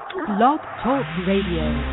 Blog Talk Radio.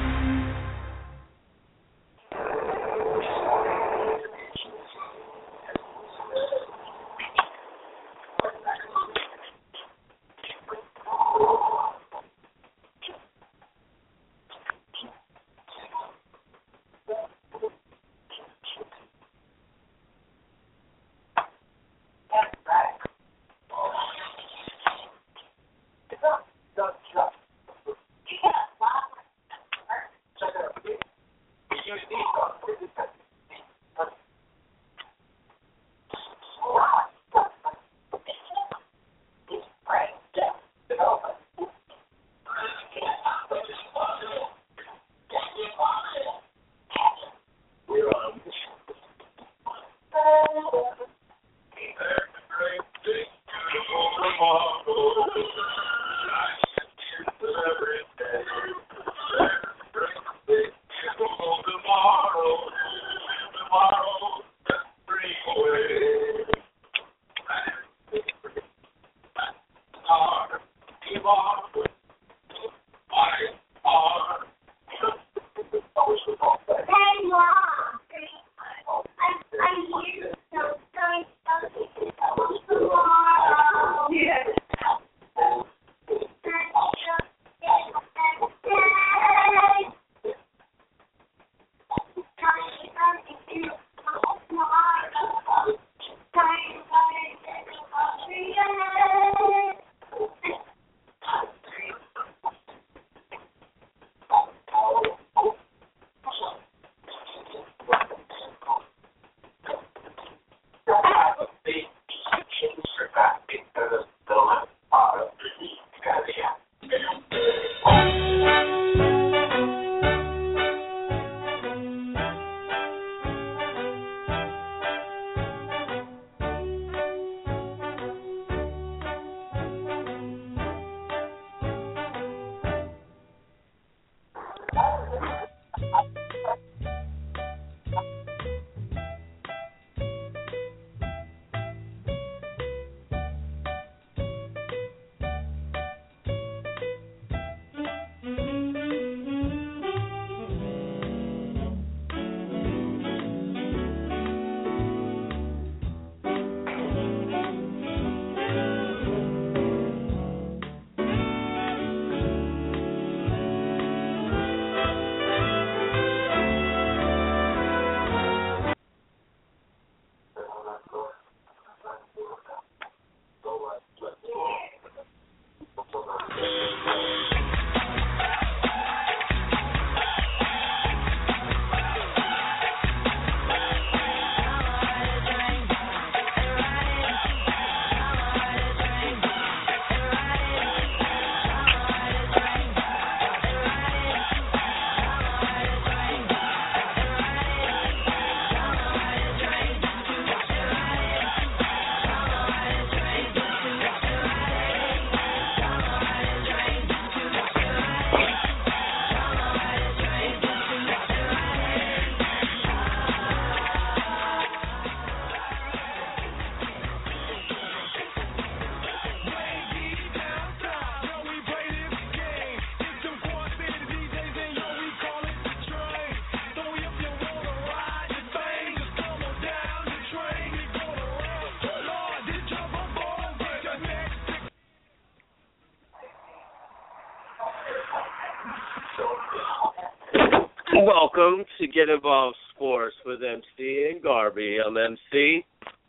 Welcome to Get Involved Sports with MC and Garby. I'm MC.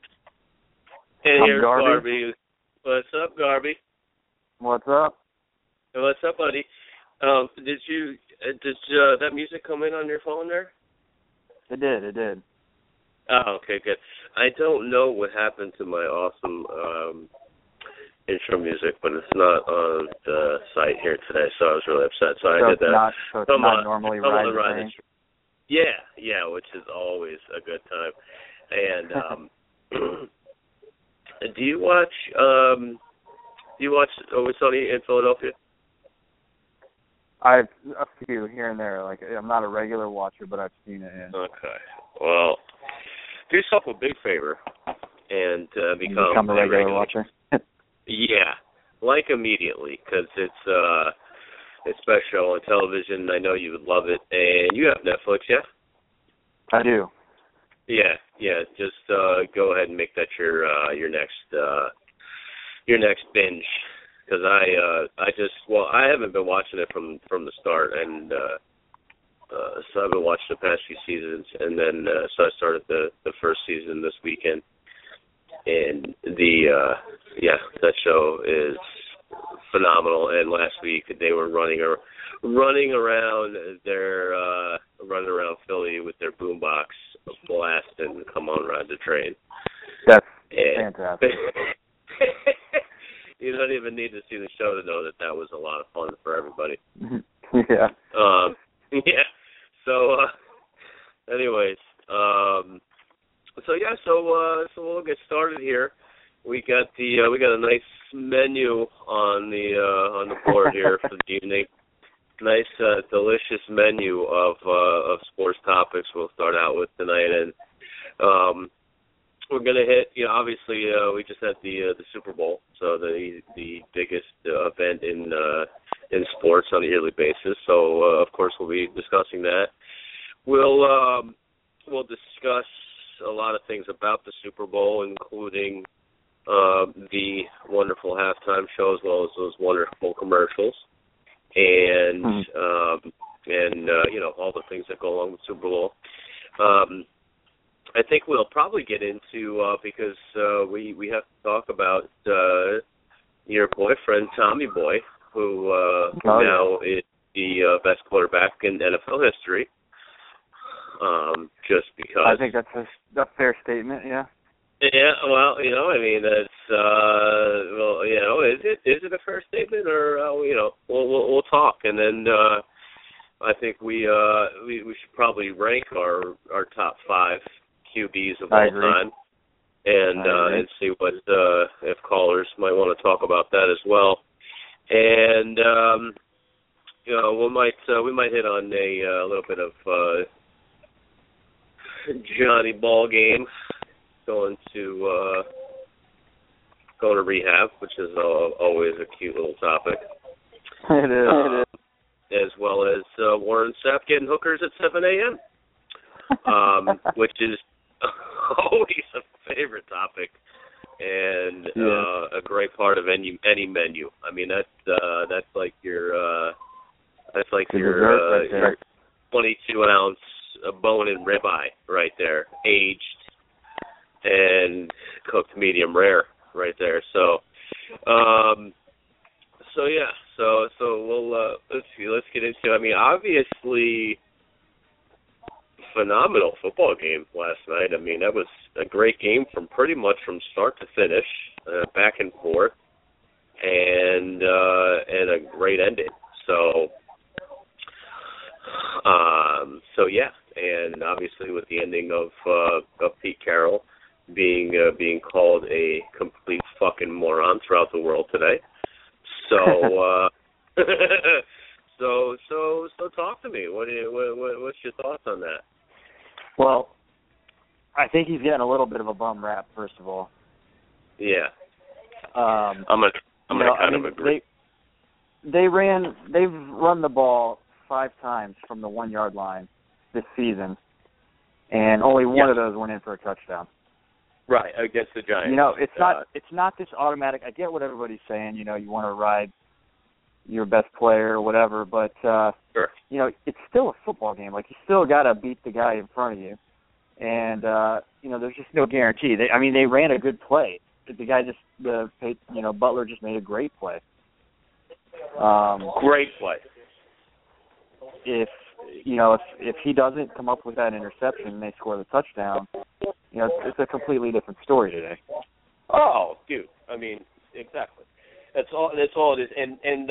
And here's Garby. What's up, Garby? What's up? What's up, buddy? Did that music come in on your phone there? It did. Oh, okay, good. I don't know what happened to my awesome intro music, but it's not on the site here today, so I was really upset. So I did that. So it's not normally Riding. Yeah, which is always a good time. And do you watch Always Sunny in Philadelphia? I've a few here and there. Like, I'm not a regular watcher, but I've seen it. Yeah. Okay. Well, do yourself a big favor and become a regular watcher. Yeah, like immediately, because it's best show on television. I know you would love it. And you have Netflix, yeah? I do. Yeah. Just go ahead and make that your next binge. Because I haven't been watching it from the start, and so I've been watching the past few seasons, and then so I started the first season this weekend, and that show is phenomenal. And last week they were running around Philly with their boombox blasting "Come On Ride the Train." That's fantastic. You don't even need to see the show to know that was a lot of fun for everybody. Yeah. Yeah. So, anyways, so we'll get started here. We got a nice menu on the board here for the evening. Nice, delicious menu of sports topics. We'll start out with tonight, and we're gonna hit. Obviously, we just had the Super Bowl, so the biggest event in sports on a yearly basis. So of course we'll be discussing that. We'll discuss a lot of things about the Super Bowl, including the wonderful halftime show as well as those wonderful commercials, and all the things that go along with Super Bowl. I think we'll probably get into because we have to talk about your boyfriend Tommy Boy, who now is the best quarterback in NFL history. Just because I think that's a fair statement. Yeah. Yeah. Well, I mean, that's is it a fair statement, or we'll talk, and then I think we should probably rank our top 5 QBs of all time, and see what if callers might want to talk about that as well, and we might hit on a little bit of Johnny Ball game going to rehab, which is always a cute little topic. It is. As well as Warren Sapp getting hookers at 7 a.m., which is always a favorite topic and a great part of any menu. I mean, that's like your 22-ounce bone-in ribeye right there, aged and cooked medium rare right there. So we'll let's get into. I mean, obviously, phenomenal football game last night. I mean, that was a great game from start to finish, back and forth, and a great ending. And obviously with the ending of Pete Carroll being called a complete fucking moron throughout the world today. So so talk to me. What's your thoughts on that? Well, I think he's getting a little bit of a bum rap, first of all. Yeah. I'm gonna kind of agree. They've run the ball 5 times from the 1-yard line this season, and only one of those went in for a touchdown. Right, against the Giants. It's not this automatic. I get what everybody's saying. You want to ride your best player or whatever, but sure. It's still a football game. Like, you still got to beat the guy in front of you, and there's just no guarantee. They ran a good play. The guy Butler just made a great play. Great play. If he doesn't come up with that interception and they score the touchdown, it's a completely different story today. Oh, dude. I mean, exactly. That's all it is. And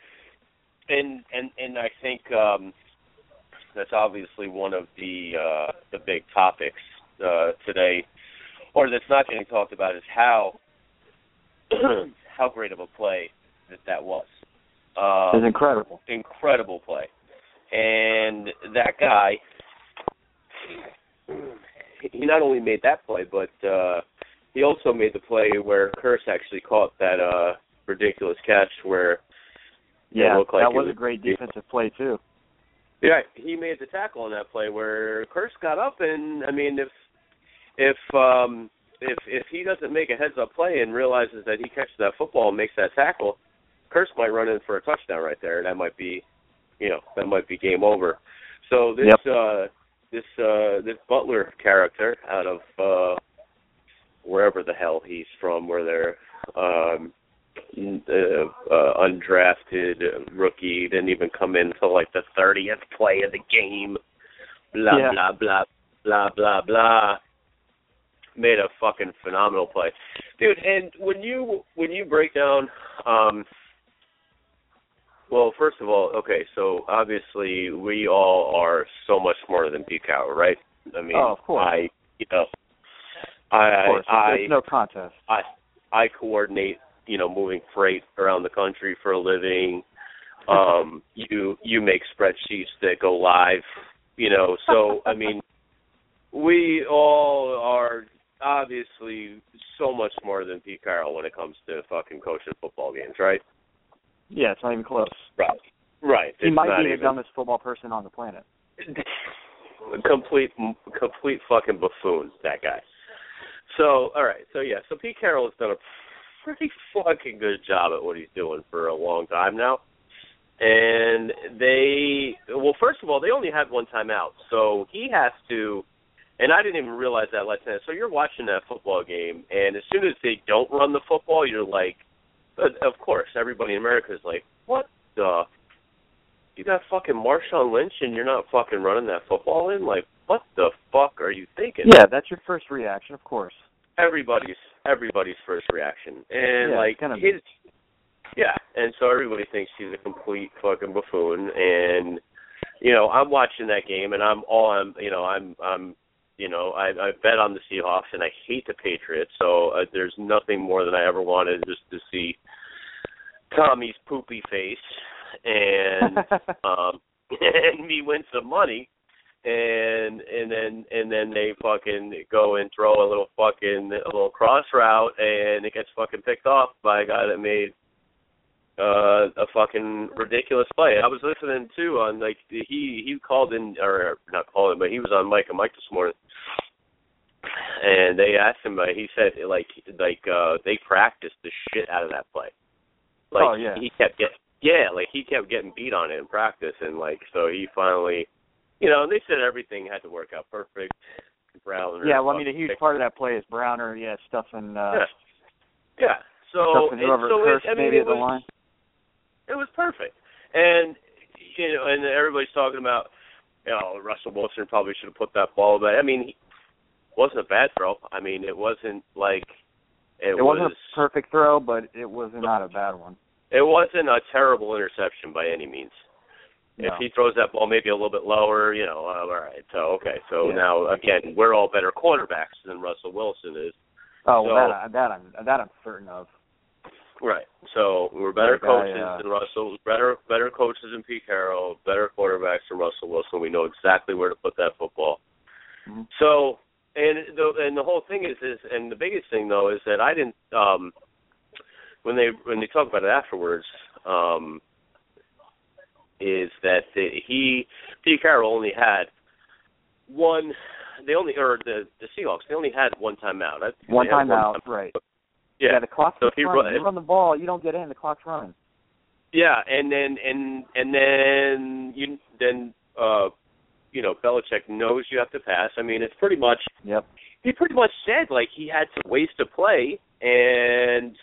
I think that's obviously one of the big topics today, or that's not getting talked about, is how great of a play that was. It was incredible. Incredible play. And that guy, he not only made that play, but he also made the play where Kearse actually caught that ridiculous catch where Yeah, looked like that was a great defensive play too. Yeah, he made the tackle on that play where Kearse got up, and I mean, if he doesn't make a heads-up play and realizes that he catches that football and makes that tackle, Kearse might run in for a touchdown right there. That might be, that might be game over. So this this Butler character out of wherever the hell he's from, where they're undrafted rookie, didn't even come in until like the 30th play of the game. Blah blah blah blah blah. Made a fucking phenomenal play, dude. And when you break down, well, first of all, okay, so obviously we all are so much smarter than Pete Carroll, right? I mean, of course. There's no contest. I coordinate, moving freight around the country for a living. You make spreadsheets that go live, So I mean, we all are obviously so much more than Pete Carroll when it comes to fucking coaching football games, right? Yeah, it's not even close. Right. He might be the dumbest football person on the planet. Complete fucking buffoon, that guy. So, all right. So Pete Carroll has done a pretty fucking good job at what he's doing for a long time now. And first of all, they only had one timeout. So he has to, and I didn't even realize that last night. So you're watching that football game, and as soon as they don't run the football, you're like, of course, everybody in America is like, what the? You got fucking Marshawn Lynch and you're not fucking running that football in? Like, what the fuck are you thinking? Yeah, that's your first reaction, of course. Everybody's first reaction. And and so everybody thinks he's a complete fucking buffoon. And I'm watching that game, and I bet on the Seahawks, and I hate the Patriots. So there's nothing more than I ever wanted just to see Tommy's poopy face and and me win some money, and then they fucking go and throw a little cross route, and it gets fucking picked off by a guy that made a fucking ridiculous play. I was listening too on he called in, or not called in, but he was on Mike and Mike this morning, and they asked him. He said they practiced the shit out of that play. He kept getting beat on it in practice, and so he finally, they said everything had to work out perfect. Browner. Yeah, well, I mean, a huge part of that play is Browner, stuffing. Yeah. So stuffing whoever Kearse maybe at the line. It was perfect, and and everybody's talking about, Russell Wilson probably should have put that ball back. I mean, it wasn't a bad throw. I mean, it wasn't like it wasn't a perfect throw, but it was not a bad one. It wasn't a terrible interception by any means. No. If he throws that ball maybe a little bit lower, all right. So, okay. So now, again, we're all better quarterbacks than Russell Wilson is. Oh, well, that I'm certain of. Right. So we're better coaches than Russell, better coaches than Pete Carroll, better quarterbacks than Russell Wilson. We know exactly where to put that football. Mm-hmm. So, and the whole thing is, and the biggest thing, though, is that I didn't, when they talk about it afterwards, is that Pete Carroll only had one. The Seahawks, they only had one timeout. One timeout, right? Yeah, the clock's running. You run the ball, you don't get in. The clock's running. Yeah, and then Belichick knows you have to pass. I mean, it's pretty much. Yep. He pretty much said he had to waste a play, and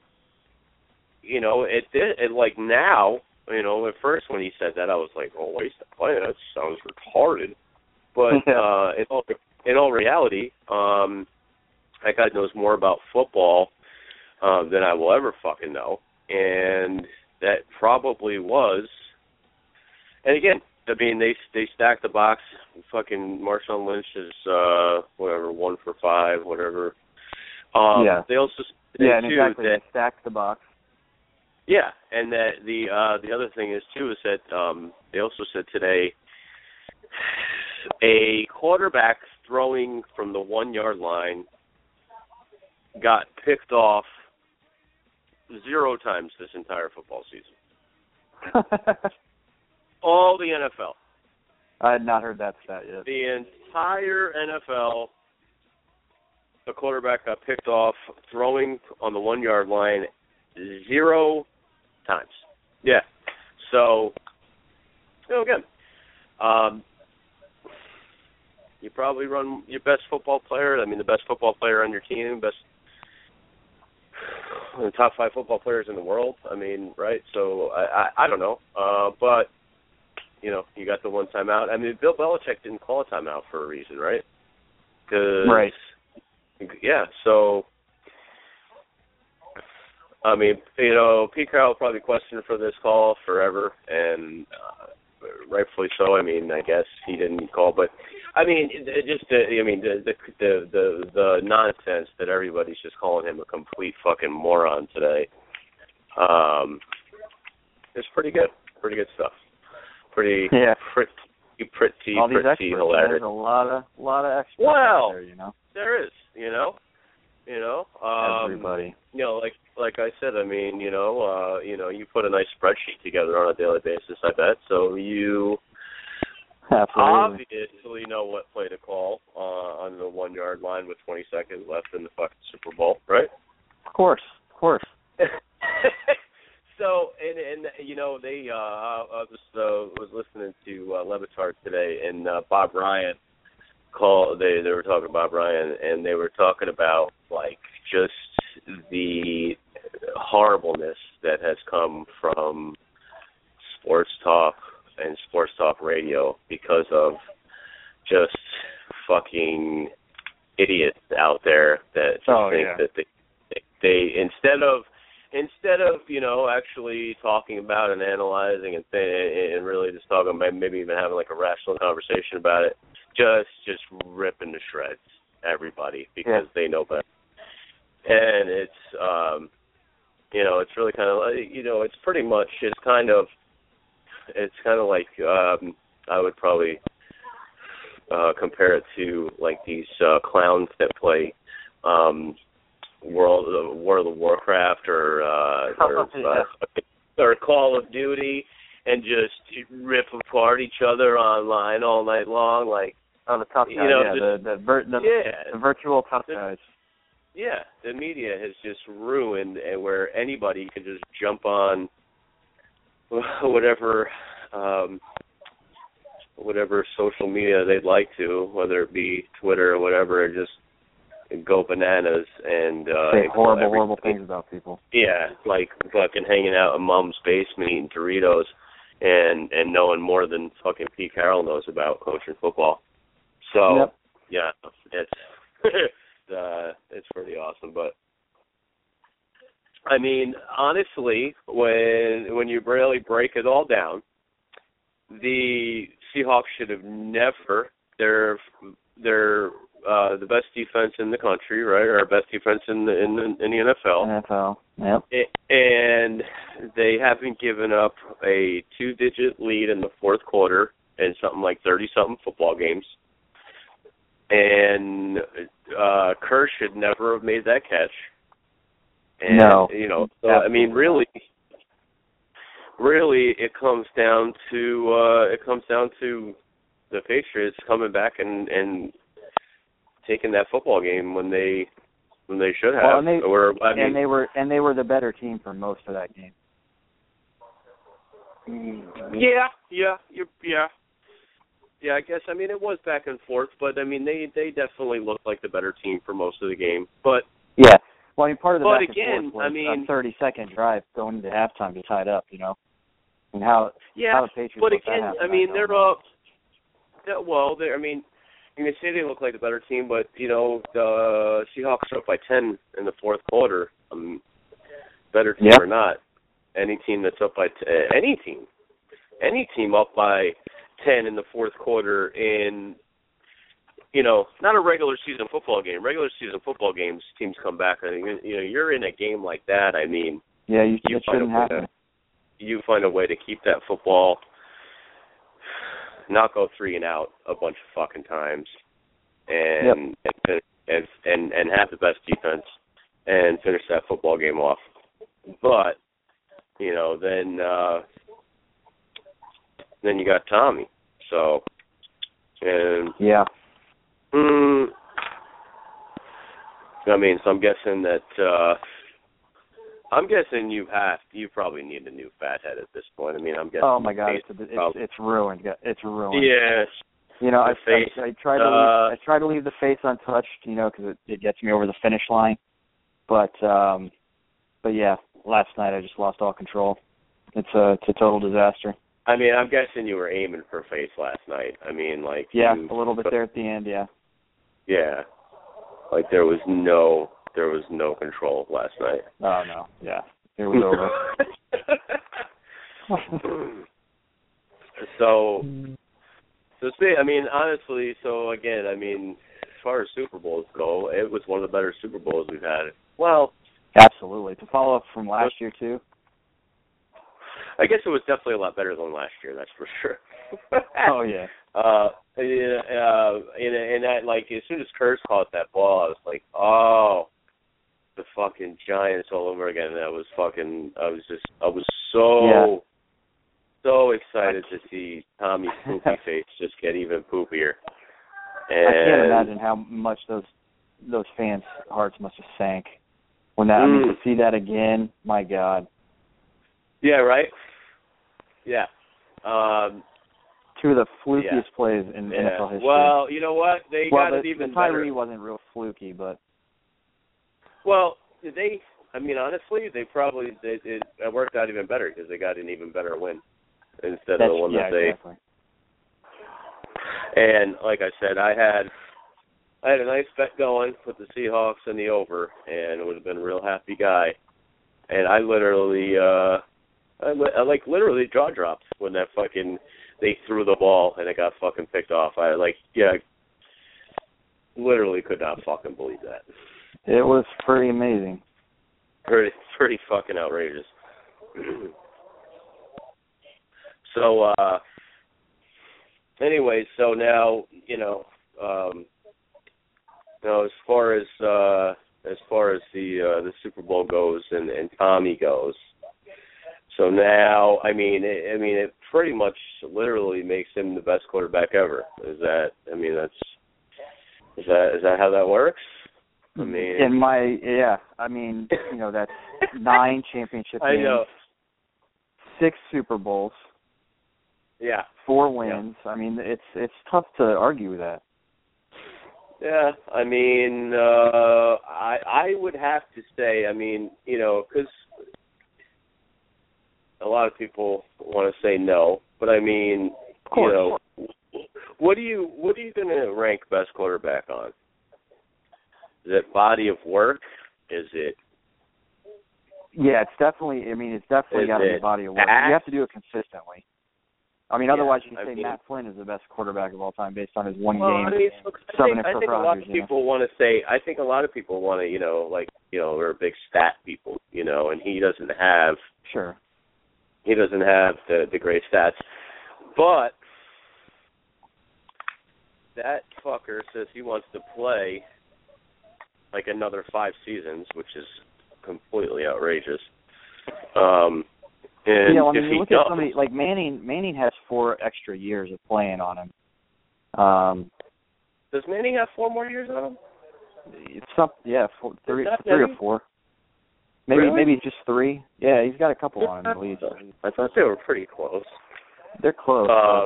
it did. And now, at first when he said that, I was like, "Oh, waste a play? That sounds retarded." But in all reality, that guy knows more about football than I will ever fucking know, and that probably was. And again, I mean, they stacked the box. Fucking Marshawn Lynch is 1 for 5, whatever. They also exactly. They stacked the box. Yeah, and that the other thing is too is that they also said today a quarterback throwing from the 1-yard line got picked off 0 times this entire football season. All the NFL. I had not heard that stat yet. The entire NFL, the quarterback got picked off throwing on the 1-yard line 0 times. Yeah. So, again, you probably run your best football player. I mean, the best football player on your team, the top 5 football players in the world. I mean, right? So I don't know, but you got the one timeout. I mean, Bill Belichick didn't call a timeout for a reason, right? Right. Yeah. So, I mean, Pete Carroll will probably questioned for this call forever, and rightfully so. I mean, I guess he didn't call, but I mean, the nonsense that everybody's just calling him a complete fucking moron today. It's pretty good. Pretty good stuff. Pretty All these experts, hilarious. There's a lot of experts well, there, there is, Everybody. Like I said, I mean, you put a nice spreadsheet together on a daily basis, I bet. So you Absolutely. obviously know what play to call on the 1-yard line with 20 seconds left in the fucking Super Bowl, right? Of course. So, and they I was listening to Le Batard today, and Bob Ryan called. They were talking to Bob Ryan, and they were talking about like just the horribleness that has come from sports talk and sports talk radio because of just fucking idiots out there that just think that they instead of actually talking about and analyzing and really just talking about maybe even having like a rational conversation about it, just ripping to shreds everybody because they know better. And it's it's really kind of it's pretty much it's kind of like I would probably compare it to like these clowns that play World of Warcraft or Call of Duty and just rip apart each other online all night long, like the tough guys, the virtual tough guys. Yeah, the media has just ruined, and where anybody can just jump on whatever social media they'd like to, whether it be Twitter or whatever, and just go bananas and say horrible things about people. Yeah, like fucking hanging out in mom's basement eating Doritos and knowing more than fucking Pete Carroll knows about coaching football. So yeah, it's pretty awesome. But I mean, honestly, when you really break it all down, the Seahawks should have never. They're the best defense in the country, right? Or best defense in the NFL. NFL, yep. And they haven't given up a 2-digit lead in the fourth quarter in something like 30-something football games. And Kerr should never have made that catch. And, no. So, I mean, really, it comes down to the Patriots coming back and taking that football game when they should have. They were the better team for most of that game. Yeah, I guess. I mean, it was back and forth, but I mean, they definitely looked like the better team for most of the game. But yeah, well, I mean, part of the back and forth was I mean, a 30-second drive going into halftime to tie it up. And how the Patriots. But again, I mean, they're up. Well, I mean, you may say they look like the better team, but the Seahawks are up by 10 in the fourth quarter. Better team or not, any team that's up by any team up by 10 in the fourth quarter in not a regular season football game. Regular season football games, teams come back. And you're in a game like that. I mean, it shouldn't happen. You find a way to keep that football, not go 3 and out a bunch of fucking times, and have the best defense and finish that football game off. But then then you got Tommy. So, and yeah. I mean, so I'm guessing that. I'm guessing you probably need a new fathead at this point. I mean, I'm guessing. Oh my God, it's ruined. It's ruined. Yeah. You know, I try to leave the face untouched, you know, because it gets me over the finish line. But yeah, last night I just lost all control. It's a total disaster. I mean, I'm guessing you were aiming for face last night. I mean, like a little bit there at the end, yeah. Yeah, like there was no control last night. Oh no, yeah, it was over. So I mean, honestly, so again, I mean, as far as Super Bowls go, it was one of the better Super Bowls we've had. Well, absolutely. To follow up from last year too. I guess it was definitely a lot better than last year. That's for sure. Oh yeah. And that, like, as soon as Kurtz caught that ball, I was like, oh, the fucking Giants all over again. And I was so excited to see Tommy's poopy face just get even poopier. And I can't imagine how much those fans' hearts must have sank when that. I mean, to see that again, my God. Yeah, right? Yeah. Two of the flukiest plays in NFL history. Well, you know what? They got it even better. Tyree wasn't real fluky, but. Well, I mean, honestly, it worked out even better because they got an even better win instead of the one that they. Exactly. And like I said, I had a nice bet going with the Seahawks and the over, and would have been a real happy guy. And I literally, literally jaw dropped when that fucking they threw the ball and it got fucking picked off. I literally could not fucking believe that. It was pretty amazing. Pretty fucking outrageous. So, anyways, so now, as far as the Super Bowl goes and Tommy goes, so now, I mean, it pretty much literally makes him the best quarterback ever. Is that how that works? I mean, that's 9 championship games, 6 Super Bowls, 4 wins. Yeah. I mean, it's tough to argue with that. Yeah, I mean, I would have to say, I mean, because a lot of people want to say no, but I mean, of course. What are you going to rank best quarterback on? Is it body of work? Is it? Yeah, it's definitely got to be body of work. You have to do it consistently. I mean, otherwise you can say Matt Flynn is the best quarterback of all time based on his one game. I think a lot of people want to say. I think a lot of people want to, they're big stat people, and he doesn't have. Sure. He doesn't have the great stats, but that fucker says he wants to play like another 5 seasons, which is completely outrageous. And when you look at somebody like Manning has 4 extra years of playing on him. Does Manning have 4 more years on him? It's 3 or 4. Maybe just 3. Yeah, he's got a couple on him at least. I thought they were pretty close. They're close.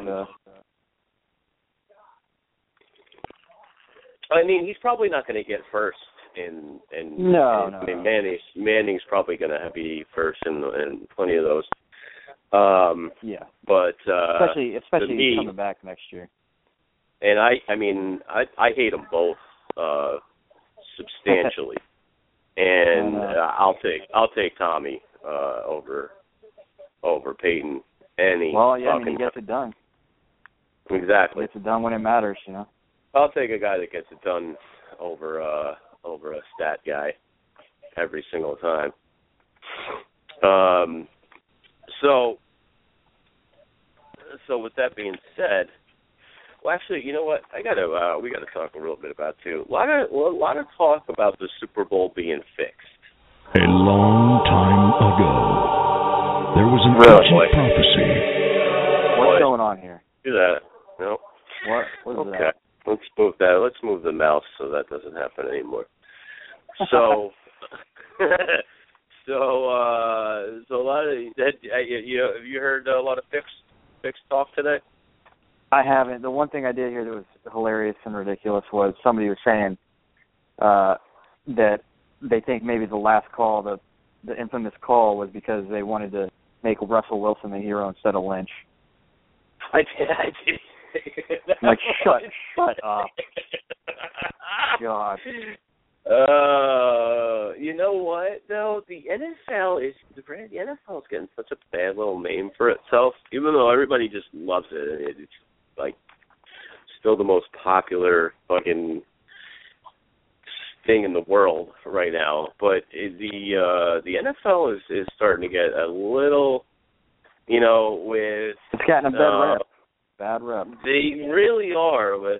I mean, he's probably not going to get first. No. Manning's probably going to be first in plenty of those. But especially he's coming back next year. And I hate them both substantially. And I'll take Tommy over Peyton any. Well, yeah, he gets it done. Exactly. He gets it done when it matters, I'll take a guy that gets it done over a stat guy every single time. So with that being said, well, actually, you know what? We gotta talk a little bit about too. A lot of talk about the Super Bowl being fixed. A long time ago, there was an ancient prophecy going on here? Do that. No. What is okay. that? Let's move that. Let's move the mouse so that doesn't happen anymore. So, so a lot of that. Have you heard a lot of fixed talk today? I haven't. The one thing I did hear that was hilarious and ridiculous was somebody was saying that they think maybe the last call, the infamous call, was because they wanted to make Russell Wilson the hero instead of Lynch. I did. Like, shut up. God. You know what though? The NFL is getting such a bad little name for itself, even though everybody just loves it. It's like still the most popular fucking thing in the world right now. But the NFL is starting to get a little, with it's gotten a bad rep. Bad rep. They really are with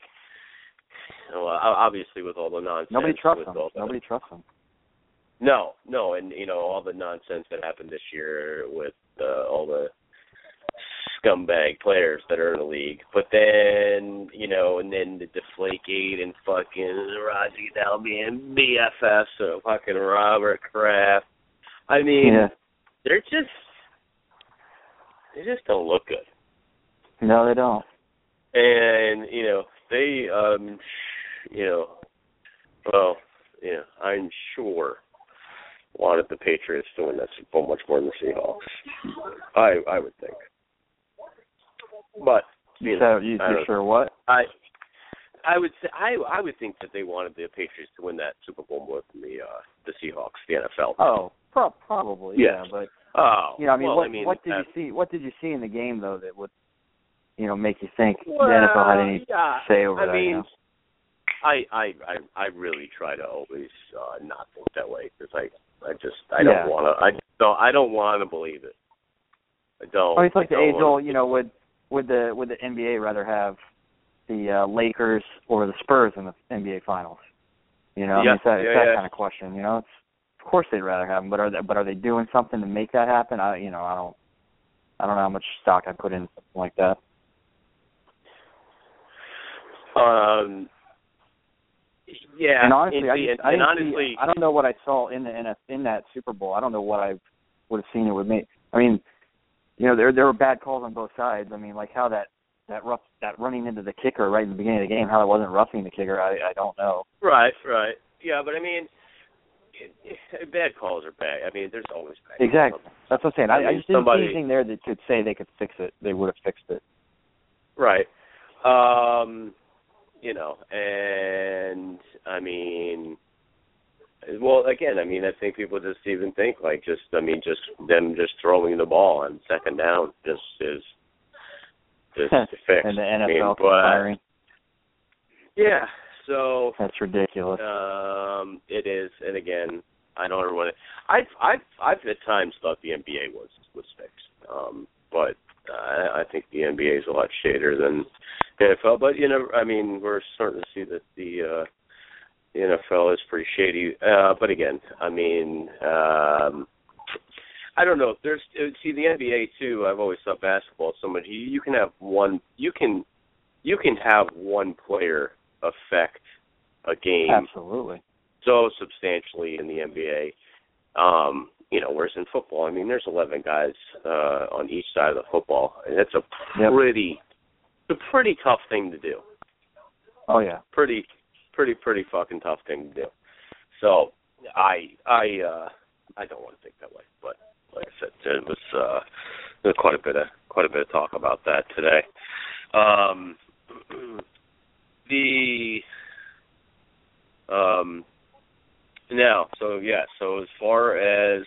obviously with all the nonsense. Nobody trusts them. No, and all the nonsense that happened this year with all the scumbag players that are in the league. But then, and then the Deflategate and fucking Roger Goodell and BFS, so fucking Robert Kraft. I mean, they just don't look good. No, they don't. And, they, I'm sure wanted the Patriots to win that Super Bowl much more than the Seahawks. I would think. But, you're sure what? I would say I would think that they wanted the Patriots to win that Super Bowl more than the Seahawks, the NFL. Oh, probably, yeah. But what did you see? What did you see in the game though that would, make you think the NFL had any say over that? I mean, I really try to always not think that way because I don't want to believe it. I don't. Oh, it's like the age-old, would the NBA rather have the Lakers or the Spurs in the NBA Finals? It's that kind of question. Of course they'd rather have them, but are they doing something to make that happen? I don't know how much stock I put in something like that. Yeah. And honestly, I don't know what I saw in that Super Bowl. I don't know what I would have seen it would make. I mean, there were bad calls on both sides. I mean, like how that running into the kicker right in the beginning of the game, how that wasn't roughing the kicker, I don't know. Right. Yeah, but I mean, bad calls are bad. I mean, there's always bad Exactly. calls. That's what I'm saying. I just didn't see anything there that could say they could fix it. They would have fixed it. Right. And I mean, well, again, I mean, I think people just even think just them throwing the ball on second down just is fixed. And the NFL conspiring. Yeah, so that's ridiculous. It is, and again, I don't ever want to. I've at times thought the NBA was fixed, but I think the NBA is a lot shadier than the NFL. But I mean, we're starting to see that the NFL is pretty shady. But again, I mean, I don't know. The NBA too. I've always thought basketball is so much. You can have one. You can have one player affect a game absolutely so substantially in the NBA. Whereas in football, I mean, there's 11 guys on each side of the football, and it's a pretty tough thing to do. Oh yeah, pretty fucking tough thing to do. So I don't want to think that way, but like I said, it was there's quite a bit of talk about that today. So as far as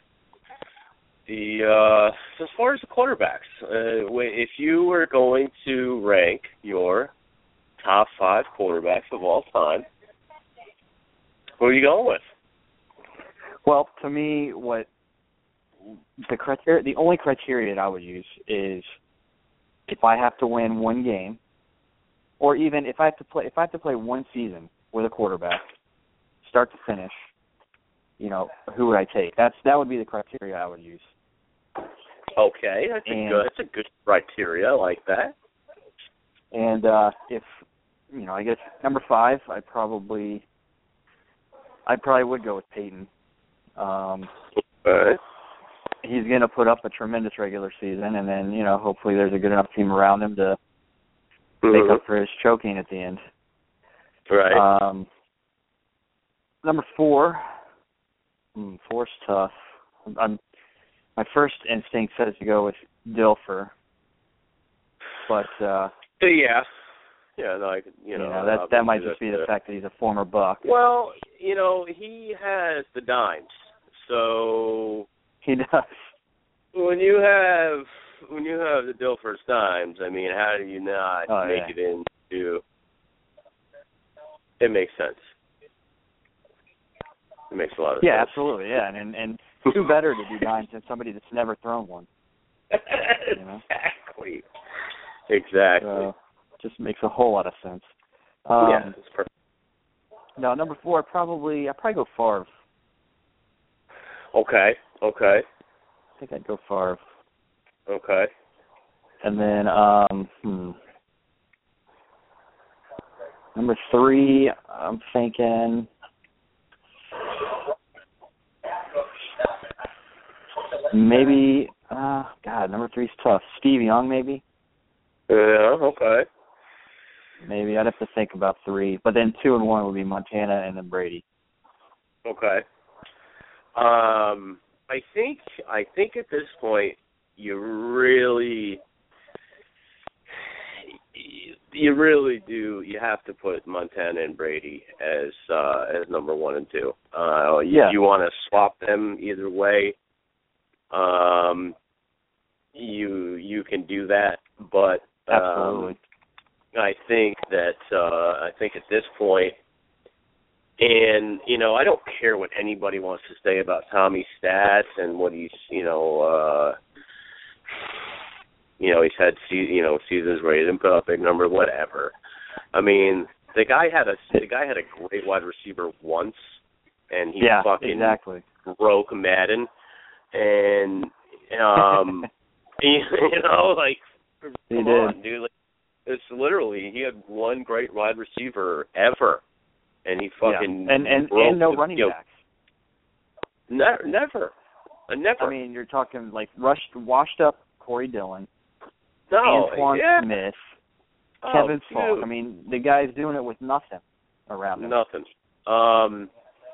the quarterbacks, if you were going to rank your top 5 quarterbacks of all time, who are you going with? Well, to me, what the only criteria that I would use is if I have to win one game, or even if I have to play one season with a quarterback, start to finish, who would I take? That would be the criteria I would use. Okay, that's a good criteria. I like that. And if I guess number 5, I probably would go with Peyton. Okay. He's going to put up a tremendous regular season, and then hopefully there's a good enough team around him to make up for his choking at the end. Right. Number 4. 4's tough. My first instinct says to go with Dilfer, but that might just be the fact that he's a former Buck. Well, he has the dimes, so he does. When you have the Dilfer's dimes, I mean, how do you not make it into? It makes sense. It makes a lot of sense. Yeah, absolutely. Yeah, and who better to do dimes than somebody that's never thrown one? Exactly. Just makes a whole lot of sense. It's perfect. No, number 4, I'd probably go Favre. Okay. I think I'd go Favre. Okay. And then number 3, I'm thinking maybe number 3's tough. Steve Young, maybe. Yeah. Okay. Maybe I'd have to think about 3, but then 2 and 1 would be Montana and then Brady. Okay. I think at this point you really do. You have to put Montana and Brady as number 1 and 2. You want to swap them either way. You can do that, but absolutely. I think at this point, and I don't care what anybody wants to say about Tommy's stats and what he's he's had seasons where he didn't put up big numbers, whatever. I mean, the guy had a great wide receiver once, and he fucking broke Madden, and come on, dude. Like, it's literally he had one great wide receiver ever, and he fucking and no running backs. Never. I mean, you're talking like washed up Corey Dillon, Antoine Smith, Kevin Falk. I mean, the guy's doing it with nothing around him. Nothing. And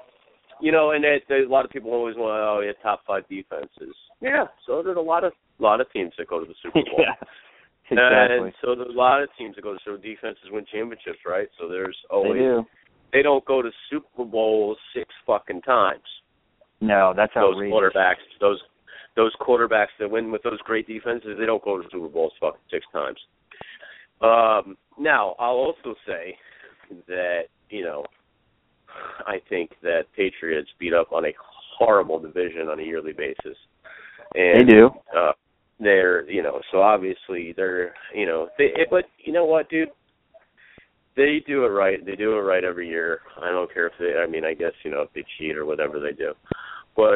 a lot of people always want, he had top 5 defenses. Yeah, so did a lot of teams that go to the Super Bowl. Yeah, exactly. And so there's a lot of teams that go to defenses win championships, right? So there's always they don't go to Super Bowls 6 fucking times. No, that's outrageous. Those quarterbacks that win with those great defenses, they don't go to Super Bowls fucking 6 times. Now, I'll also say that, I think that Patriots beat up on a horrible division on a yearly basis. And, they do. They're, so obviously they're, but you know what, dude? They do it right. They do it right every year. I don't care if I guess, if they cheat or whatever they do. But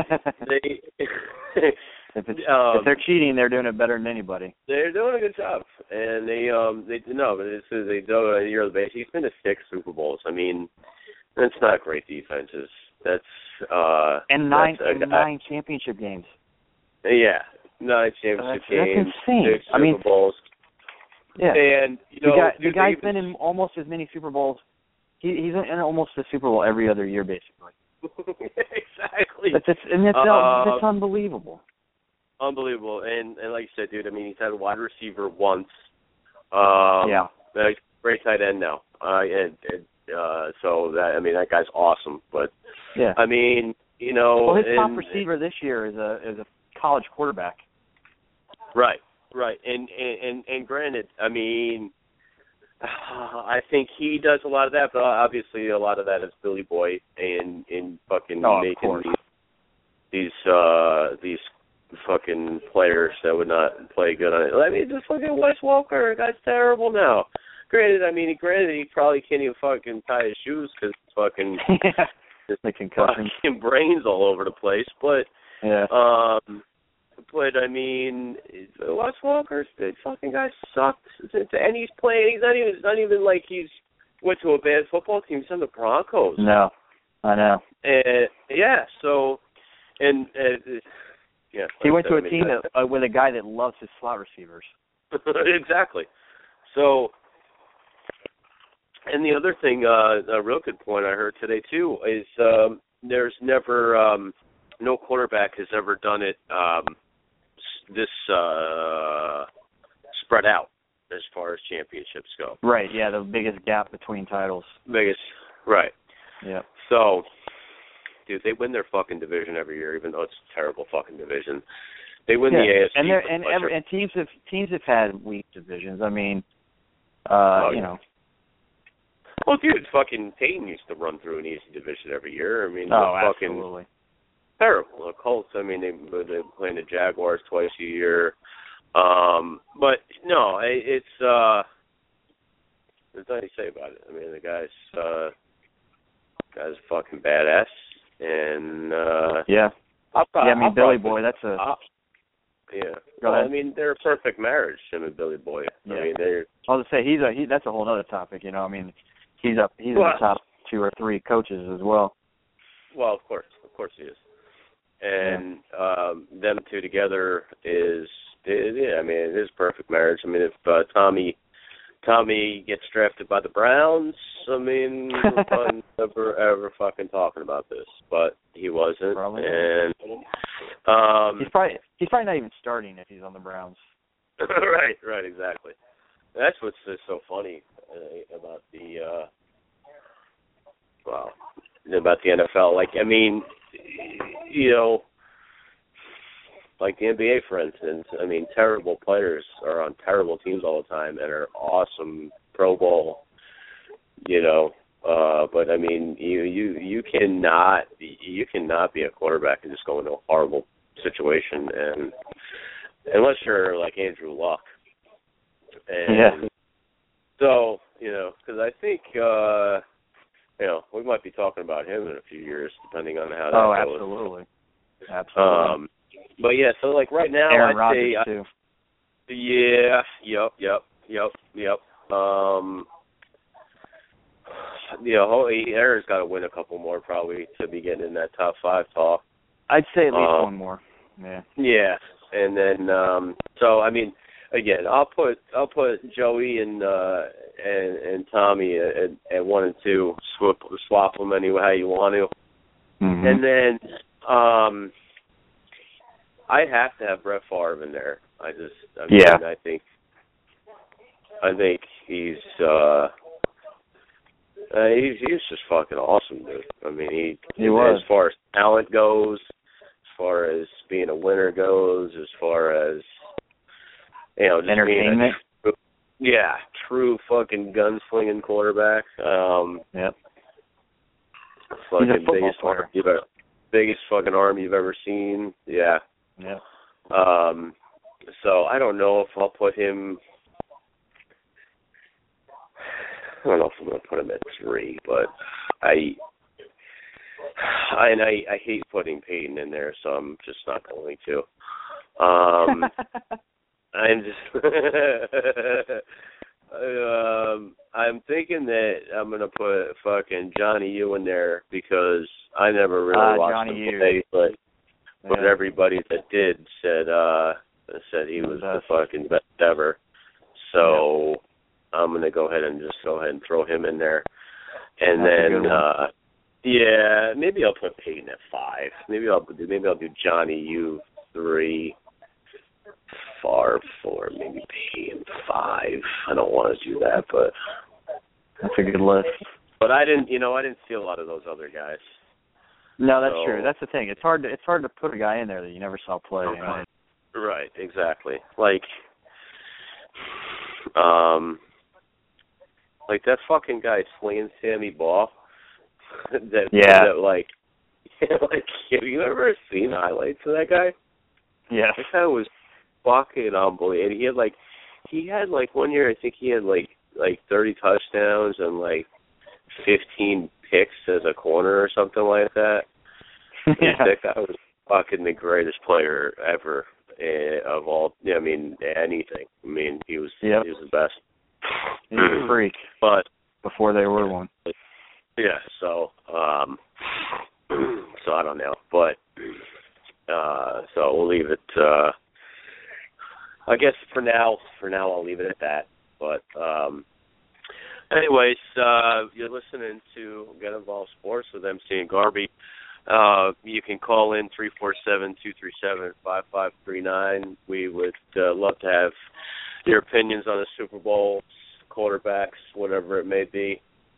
if they're cheating, they're doing it better than anybody. They're doing a good job, and they do it on a yearly basis. He's been to 6 Super Bowls. I mean, that's not great defenses. That's and 9 championship games. Yeah, 9 championship games. That's insane. 6 Super Bowls. Yeah, and the guy's been in almost as many Super Bowls. He's in almost a Super Bowl every other year, basically. Exactly. That's unbelievable. Unbelievable, and like you said, dude. I mean, he's had a wide receiver once. Great tight end now. So that guy's awesome. But I mean, well, his top receiver this year is a college quarterback. Right, and granted, I mean, I think he does a lot of that, but obviously a lot of that is Billy Boy and fucking making these fucking players that would not play good on it. I mean, just look at Wes Welker. The guy's terrible now. Granted, he probably can't even fucking tie his shoes because fucking the concussion, fucking brains all over the place. But but I mean, Wes Welker, the fucking guy sucks, and he's playing. He's not even like he's went to a bad football team. He's on the Broncos. No, I know. And yeah, so and yeah, he went to a team with a guy that loves his slot receivers. Exactly. So, and the other thing, a real good point I heard today too is there's never no quarterback has ever done it this spread out as far as championships go. Right. Yeah, the biggest gap between titles. Right. Yeah. So, dude, they win their fucking division every year, even though it's a terrible fucking division. They win the AFC. And teams have had weak divisions. I mean, you know. Well, dude, fucking Peyton used to run through an easy division every year. I mean, fucking absolutely terrible. The Colts, I mean, they play the Jaguars twice a year. But no, it's there's nothing to say about it. I mean, the guy's fucking badass, and I mean, Billy Boy, that's a yeah. Well, I mean, they're a perfect marriage, him and Billy Boy. Yeah. I mean, they're. I'll just say that's a whole other topic. You know, I mean, he's in the top 2 or 3 coaches as well. Well, of course he is, and them two together is I mean, it is perfect marriage. I mean, if Tommy gets drafted by the Browns, I mean, we're probably never ever fucking talking about this, but he wasn't, probably. And he's probably not even starting if he's on the Browns. right, exactly. That's what's so funny about about the NFL. Like, I mean, you know, like the NBA, for instance. I mean, terrible players are on terrible teams all the time and are awesome Pro Bowl. You know, but I mean, you cannot be a quarterback and just go into a horrible situation, and unless you're like Andrew Luck. And so, you know, because I think, you know, we might be talking about him in a few years, depending on how that goes. Absolutely. But yeah, so like right now, Aaron I'd say, Rodgers too. Yeah. Yep. You know, Aaron's got to win a couple more probably to be getting in that top 5 talk. I'd say at least one more. Yeah. Yeah, and then so I mean, again, I'll put Joey and Tommy at 1 and 2. Swap them any way you want to, and then I have to have Brett Favre in there. I think he's just fucking awesome, dude. I mean, he was, as far as talent goes, as far as being a winner goes, as far as, you know, just entertainment. True fucking gunslinging quarterback. Yep. Fucking He's a football player. Biggest fucking arm you've ever seen. Yeah. Yeah. So I don't know if I'll put him. I don't know if I'm going to put him at 3, but I hate putting Peyton in there, so I'm just not going to. I'm just I'm thinking that I'm going to put fucking Johnny U in there because I never really watched him play, but everybody that did said he was the fucking best ever. So I'm going to go ahead and throw him in there. And that's then maybe I'll put Peyton at 5. Maybe I'll do Johnny U 3, Favre 4, maybe Peyton 5. I don't want to do that, but that's a good list. But I didn't see a lot of those other guys. No, that's true. That's the thing. It's hard to put a guy in there that you never saw play. Right. You know? Right, exactly. Like that fucking guy slaying Sammy Baugh. That like have you ever seen highlights of that guy? Yeah. That guy was fucking unbelievable. And he had 1 year, I think he had like 30 touchdowns and 15 picks as a corner or something like that. Yeah. That guy was fucking the greatest player ever of all. I mean, anything. I mean, he was Yep. he was the best. He was a freak. But before they were one. Yeah. So so I don't know, but so we'll leave it. I guess for now I'll leave it at that. But anyways, you're listening to Get Involved Sports with MC and Garby. You can call in 347-237-5539. We would love to have your opinions on the Super Bowl, quarterbacks, whatever it may be.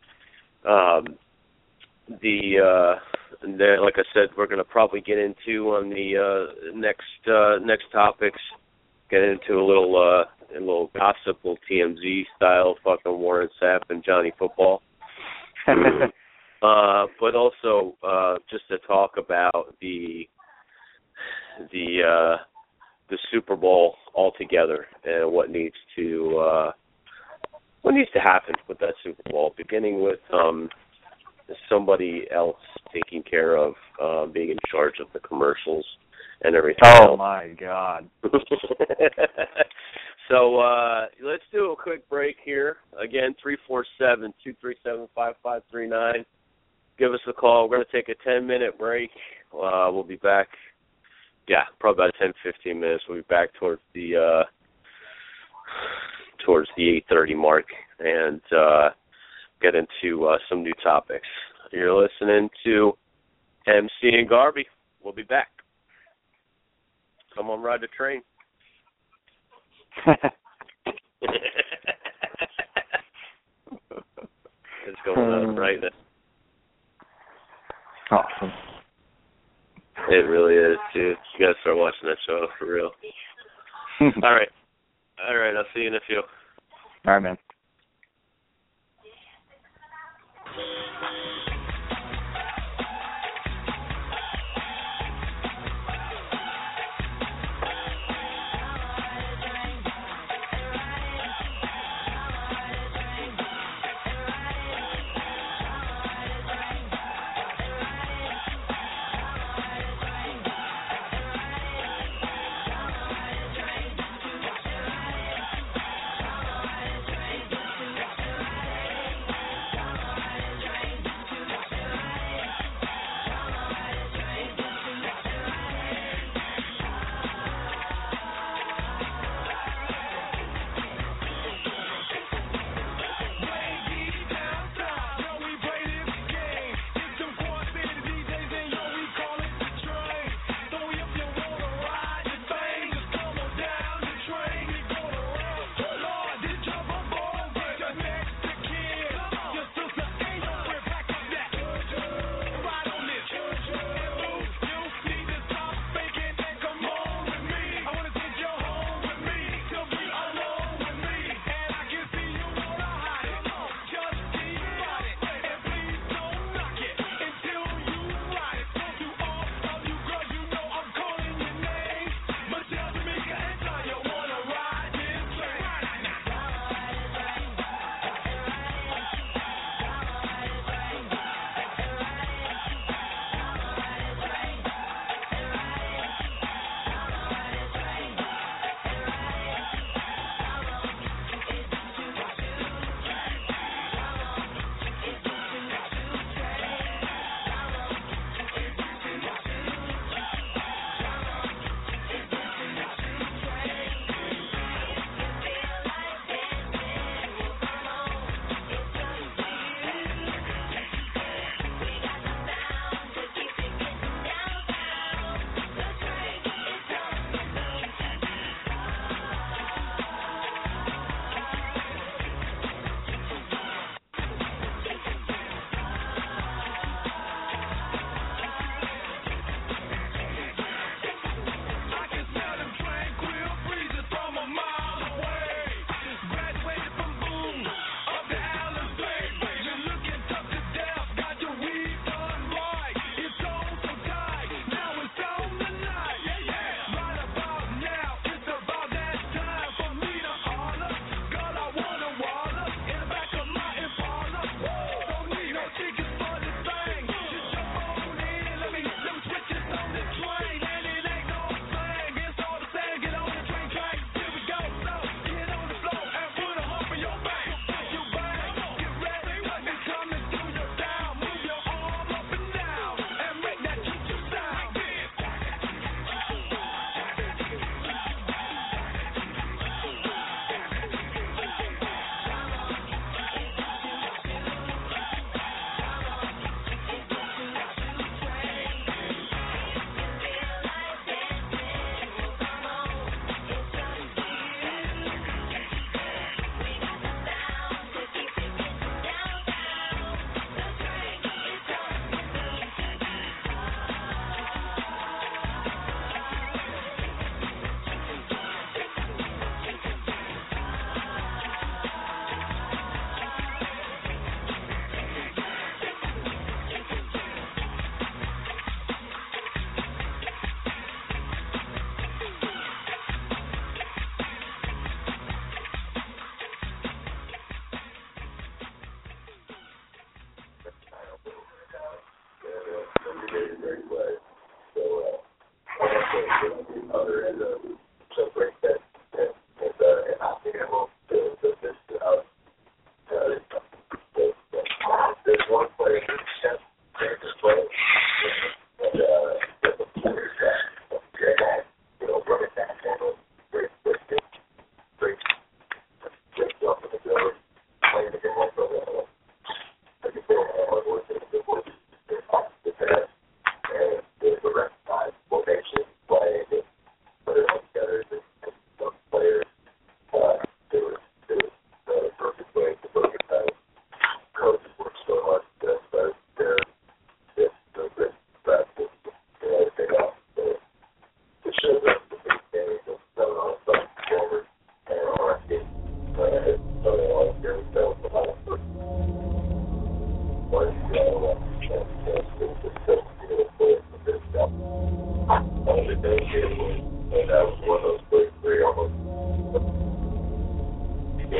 Like I said, we're going to probably get into on the next topics. Get into a little gossip, a little TMZ style, fucking Warren Sapp and Johnny Football. But also just to talk about the Super Bowl altogether and what needs to happen with that Super Bowl, beginning with somebody else taking care of being in charge of the commercials and everything. Oh my God. So let's do a quick break here. Again, 347-237-5539. Give us a call. We're going to take a 10-minute break. We'll be back, probably about 10-15 minutes. We'll be back towards the 8:30 mark and get into some new topics. You're listening to MC and Garby. We'll be back. Come on, ride the train. It's going on right now. Awesome. It really is, dude. You gotta start watching that show for real. All right. I'll see you in a few. All right, man.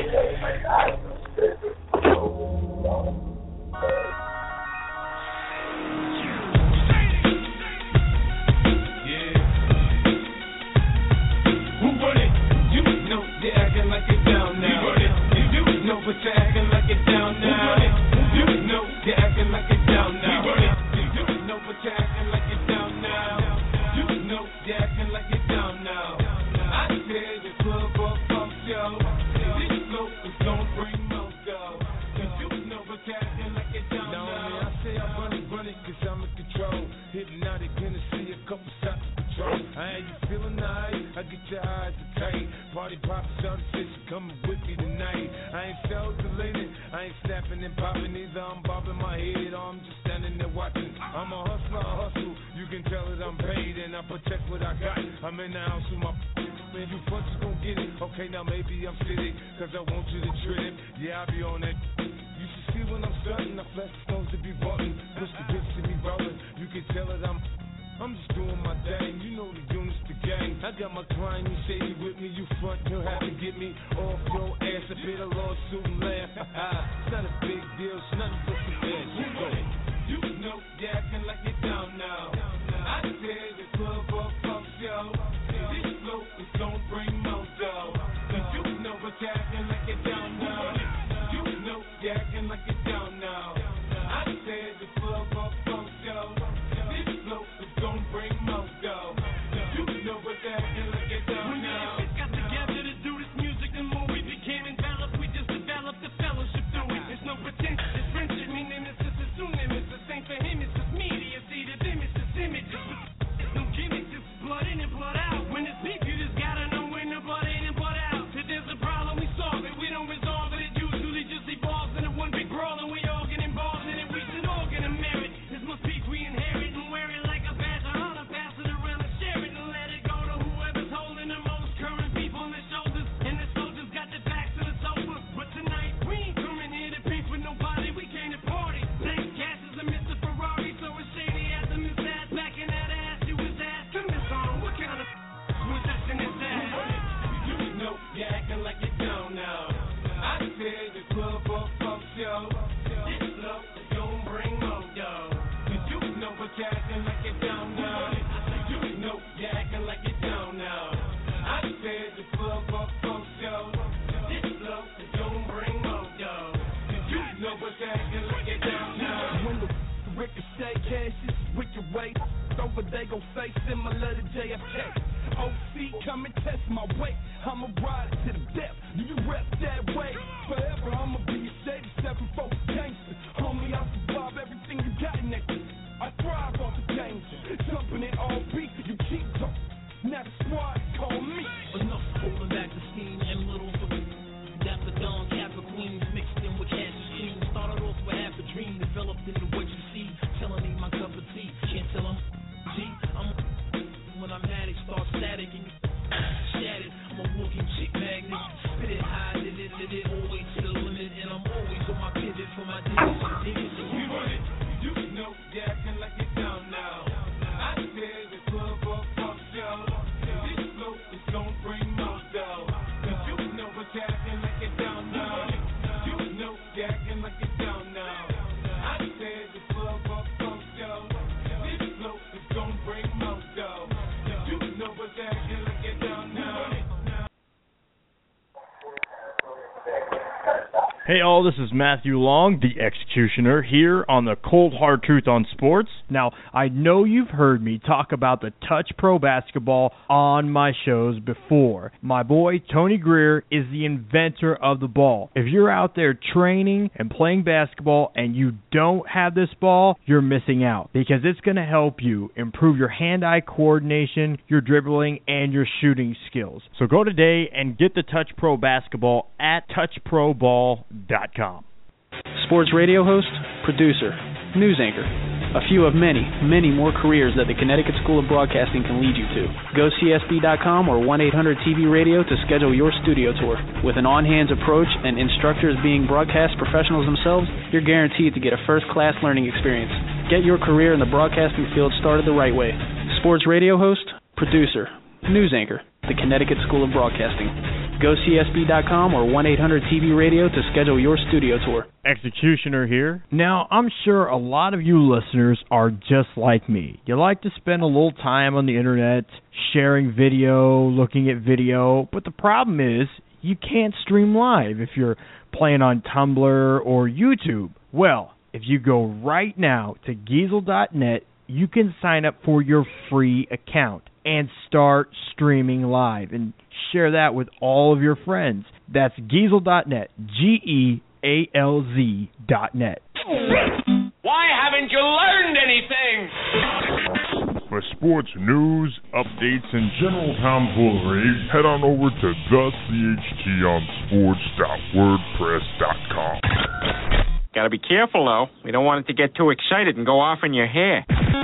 Hey all, this is Matthew Long, the Executioner, here on the Cold Hard Truth on Sports. Now, I know you've heard me talk about the Touch Pro Basketball on my shows before. My boy, Tony Greer, is the inventor of the ball. If you're out there training and playing basketball and you don't have this ball, you're missing out, because it's going to help you improve your hand-eye coordination, your dribbling, and your shooting skills. So go today and get the Touch Pro Basketball at touchproball.com. Sports radio host, producer, news anchor. A few of many, many more careers that the Connecticut School of Broadcasting can lead you to. Go CSB.com or 1-800-TV-RADIO to schedule your studio tour. With an on-hands approach and instructors being broadcast professionals themselves, you're guaranteed to get a first-class learning experience. Get your career in the broadcasting field started the right way. Sports radio host, producer, news anchor, the Connecticut School of Broadcasting. GoCSB.com or 1-800-TV-RADIO to schedule your studio tour. Executioner here. Now, I'm sure a lot of you listeners are just like me. You like to spend a little time on the internet, sharing video, looking at video, but the problem is you can't stream live if you're playing on Tumblr or YouTube. Well, if you go right now to Giesel.net, you can sign up for your free account and start streaming live and share that with all of your friends. That's Giesel.net, Gealz.net. Why haven't you learned anything? For sports news, updates, and general tomfoolery, head on over to thechtonsports.wordpress.com. Gotta be careful, though. We don't want it to get too excited and go off in your hair.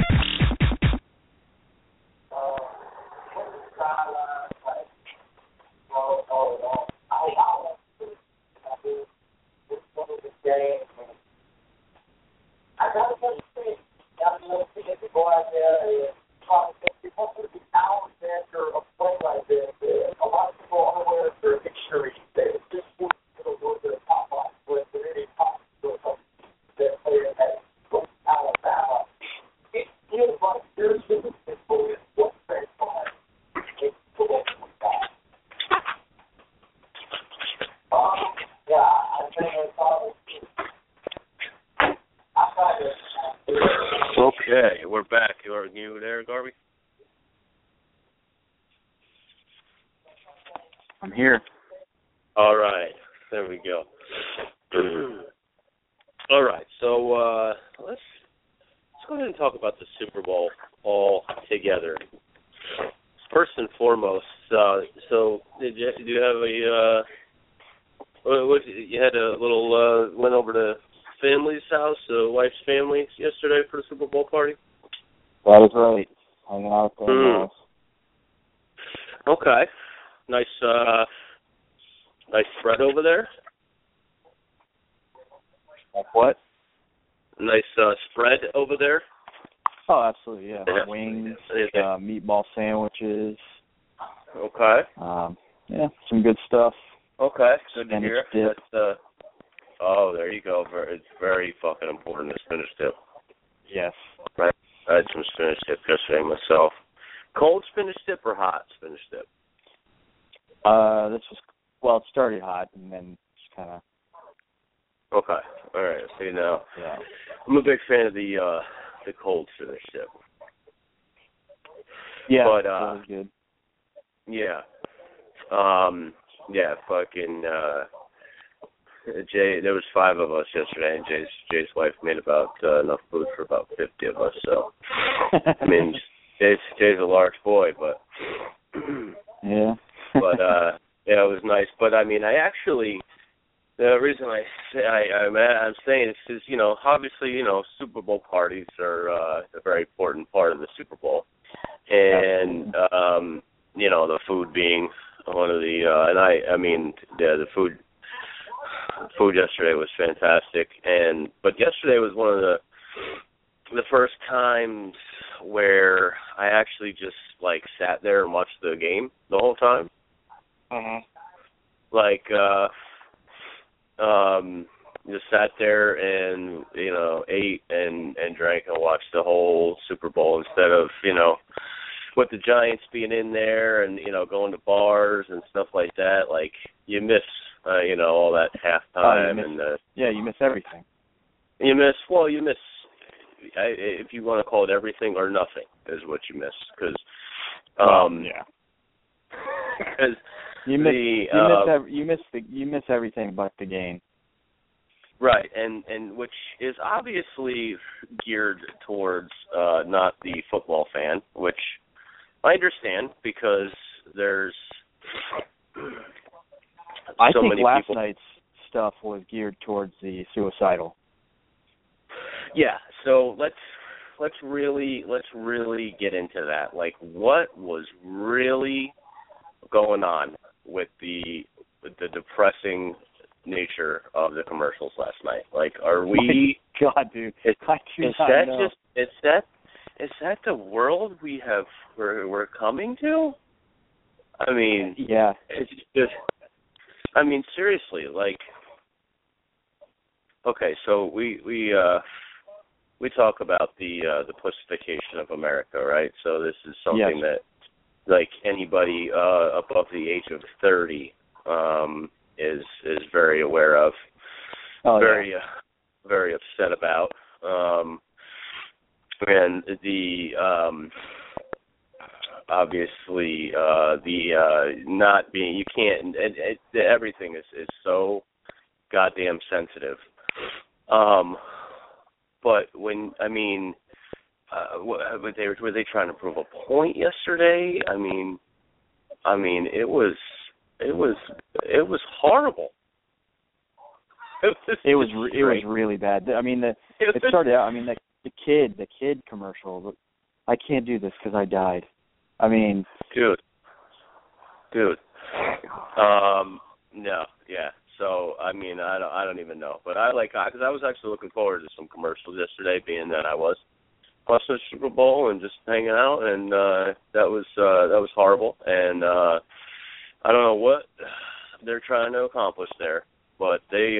Okay, we're back. Are you there, Garvey? I'm here. All right, there we go. All right, so let's go ahead and talk about the Super Bowl all together. First and foremost, so do you have you had a little went over to family's house, wife's family yesterday for the Super Bowl party? That is right. Hanging out there in the house. Okay. Nice spread over there? Like what? Nice spread over there? Oh, absolutely, yeah. Wings, meatball sandwiches. Okay. Yeah, some good stuff. Okay, good to hear. Dip. That's, there you go. It's very fucking important, the spinach dip. Yes. Right. I had some spinach dip yesterday myself. Cold spinach dip or hot spinach dip? It started hot and then just kind of. Okay. All right. See now. Yeah. I'm a big fan of the cold spinach dip. Yeah. But that was good. Yeah. Yeah. Fucking. Jay, there was 5 of us yesterday, and Jay's wife made about enough food for about 50 of us. So, I mean, Jay's a large boy, but yeah. But yeah, it was nice. But I mean, I actually, the reason I'm saying is because obviously Super Bowl parties are a very important part of the Super Bowl, and the food being one of the the food yesterday was fantastic, but yesterday was one of the first times where I actually just sat there and watched the game the whole time. Just sat there and ate and drank and watched the whole Super Bowl instead of with the Giants being in there and going to bars and stuff like that. You miss all that halftime you miss everything. You miss if you want to call it everything or nothing is what you miss because because you miss everything but the game. Right, and which is obviously geared towards not the football fan, which I understand because there's I so think many last people. Night's stuff was geared towards the suicidal. Yeah, so let's really get into that. What was really going on with the depressing nature of the commercials last night? Are we? God, dude, is that the world we're coming to? I mean, yeah, it's just I mean, seriously, like, okay, so we talk about the pussification of America, right? So this is something that, like, anybody above the age of 30 is very aware of, very upset about, and the obviously the not being, you can't, everything is so goddamn sensitive. But when, I mean, were they trying to prove a point yesterday? I mean, it was horrible. It was really bad. I mean, it started out. I mean, the kid commercial. I can't do this because I died. I mean, dude. No, yeah. So I mean, I don't even know. But because I was actually looking forward to some commercials yesterday, being that I was watching the Super Bowl and just hanging out, and that was horrible. And I don't know what they're trying to accomplish there, but they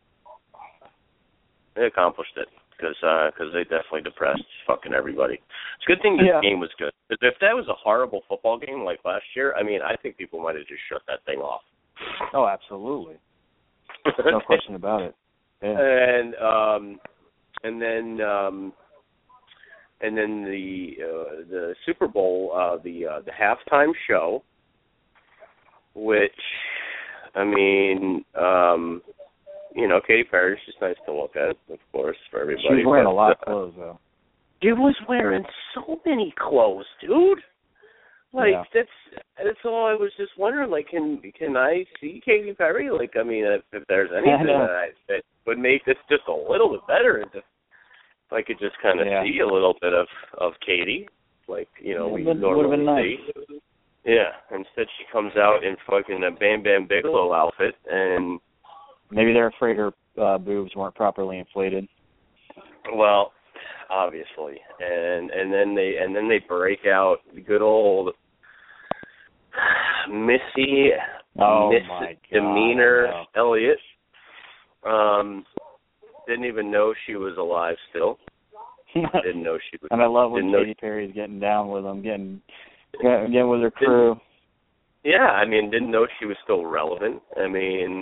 accomplished it because they definitely depressed fucking everybody. It's a good thing this game was good. Because if that was a horrible football game like last year, I mean, I think people might have just shut that thing off. Oh, absolutely. No question about it. Yeah. And then the Super Bowl, the halftime show, which, I mean, Katy Perry's just nice to look at, of course, for everybody. She was wearing a lot of clothes, though. She was wearing so many clothes, dude. Like, that's all I was just wondering. Like, can I see Katy Perry? Like, I mean, if there's anything that would make this just a little bit better, if I could just kind of see a little bit of Katy, like, we normally see. Yeah, instead she comes out in fucking a Bam Bam Bigelow outfit, and maybe they're afraid her boobs weren't properly inflated. Well, obviously, and then they break out the good old Missy Demeanor Elliott. Didn't even know she was alive still. Didn't know she was. And I love when Katy Perry's getting down with them, getting with her crew. Yeah, I mean, didn't know she was still relevant. I mean,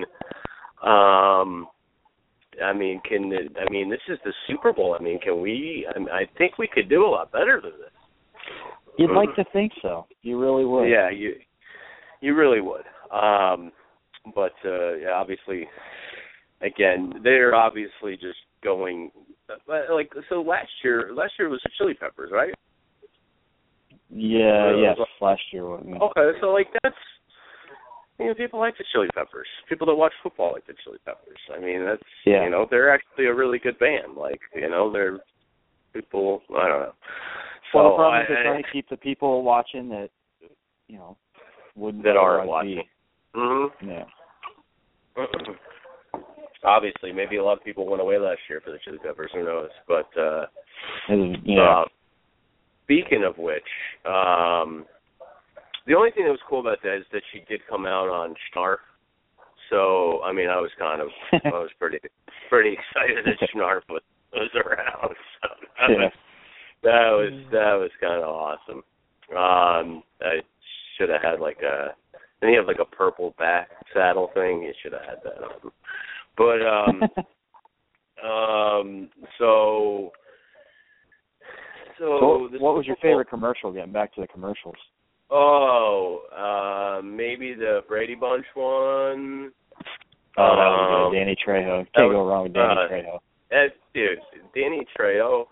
this is the Super Bowl. I mean, can we? I think we could do a lot better than this. You'd like to think so. You really would. Yeah, you really would. But obviously, again, they're obviously just going like, so. Last year was the Chili Peppers, right? Yes, last year. Okay, so like that's. People like the Chili Peppers. People that watch football like the Chili Peppers. I mean, that's, they're actually a really good band. Like, they're people, I don't know. So the problem is they're trying to keep the people watching that, wouldn't that aren't watching. Mm-hmm. Yeah. Obviously, maybe a lot of people went away last year for the Chili Peppers. Who knows? But, speaking of which, the only thing that was cool about that is that she did come out on Schnarf. So, I mean, I was pretty excited that Schnarf was around. So that was kind of awesome. I should have had then he had like a purple back saddle thing. You should have had that on. But, so what was your favorite commercial? Getting back to the commercials. Maybe the Brady Bunch one. Oh, that was good. Danny Trejo. Can't go wrong with Danny Trejo. Dude, Danny Trejo.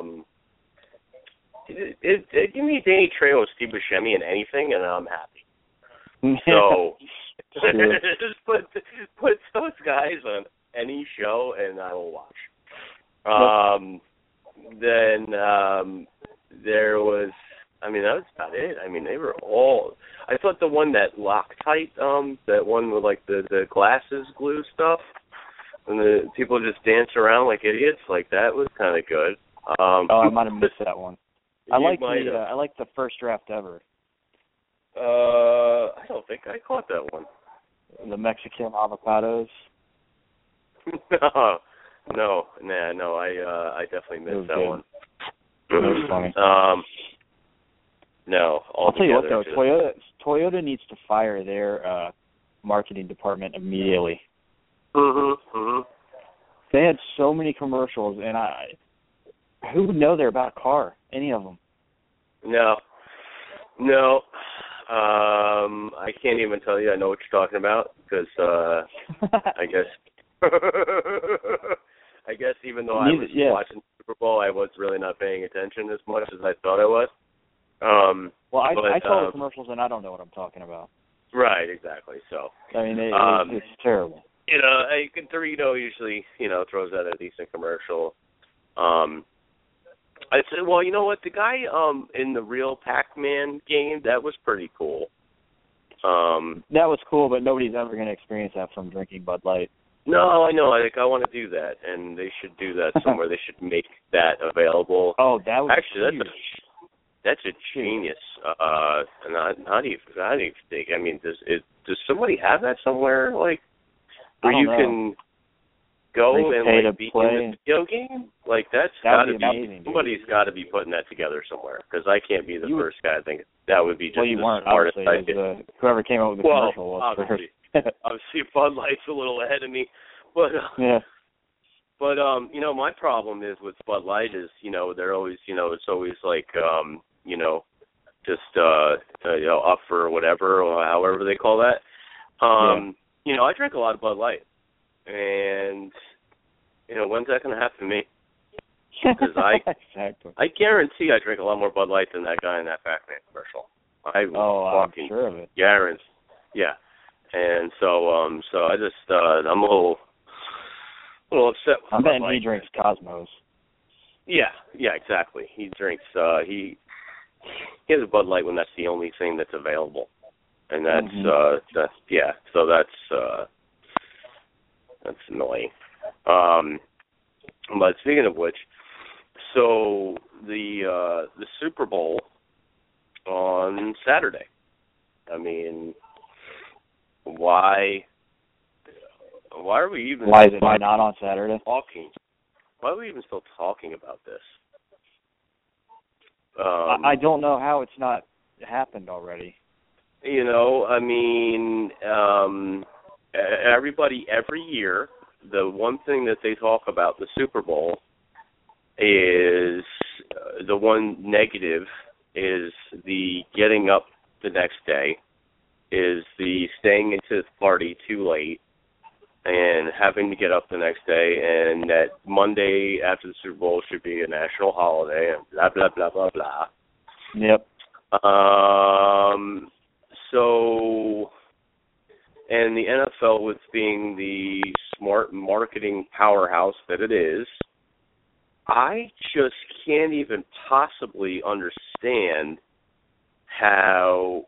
Give me Danny Trejo and Steve Buscemi in anything, and I'm happy. So just put those guys on any show, and I will watch. Then there was. I mean, that was about it. I mean, they were all. I thought the one that Loctite, that one with like the glasses glue stuff, and the people just dance around like idiots, like that was kind of good. I might have missed that one. I like the first draft ever. I don't think I caught that one. The Mexican avocados. No. I definitely missed that one. That was funny. No. I'll tell you what, though, Toyota needs to fire their marketing department immediately. They had so many commercials, and who would know they're about a car? Any of them? No. I can't even tell you I know what you're talking about because I guess even though I was watching the Super Bowl, I was really not paying attention as much as I thought I was. Well, I saw the commercials and I don't know what I'm talking about. Right, exactly. So I mean, it's terrible. Dorito usually throws out a decent commercial. I said, well, you know what? The guy in the real Pac-Man game, that was pretty cool. That was cool, but nobody's ever going to experience that from drinking Bud Light. No, I know. I want to do that, and they should do that somewhere. They should make that available. Oh, that was actually huge. That's a genius. Not even think. I mean, does somebody have that somewhere? Like, where you can go and beat in the video game? Like, that's got to be amazing. Somebody's got to be putting that together somewhere because I can't be the first guy. I think that would be just you the weren't, smartest idea. Whoever came up with the commercial was obviously. Obviously, Bud Light's a little ahead of me, but yeah. But my problem is with Bud Light is they're always it's always like just up for whatever or however they call that. I drink a lot of Bud Light, and when's that going to happen to me? Because I guarantee I drink a lot more Bud Light than that guy in that Pac-Man commercial. I'm sure of it. Guarantee. Yeah. And so I just I'm a little upset with I'm betting Bud Light. He drinks Cosmos. Yeah, exactly. He drinks he has a Bud Light when that's the only thing that's available. And that's so that's annoying. But speaking of which, so the Super Bowl on Saturday. I mean, why are we even? Why is it not on Saturday? Talking. Why are we even still talking about this? I don't know how it's not happened already. I mean, everybody every year, the one thing that they talk about the Super Bowl is the one negative is the getting up the next day, is the staying into the party too late and having to get up the next day, and that Monday after the Super Bowl should be a national holiday, and blah, blah, blah, blah, blah. Yep. So, and the NFL, with being the smart marketing powerhouse that it is, I just can't even possibly understand how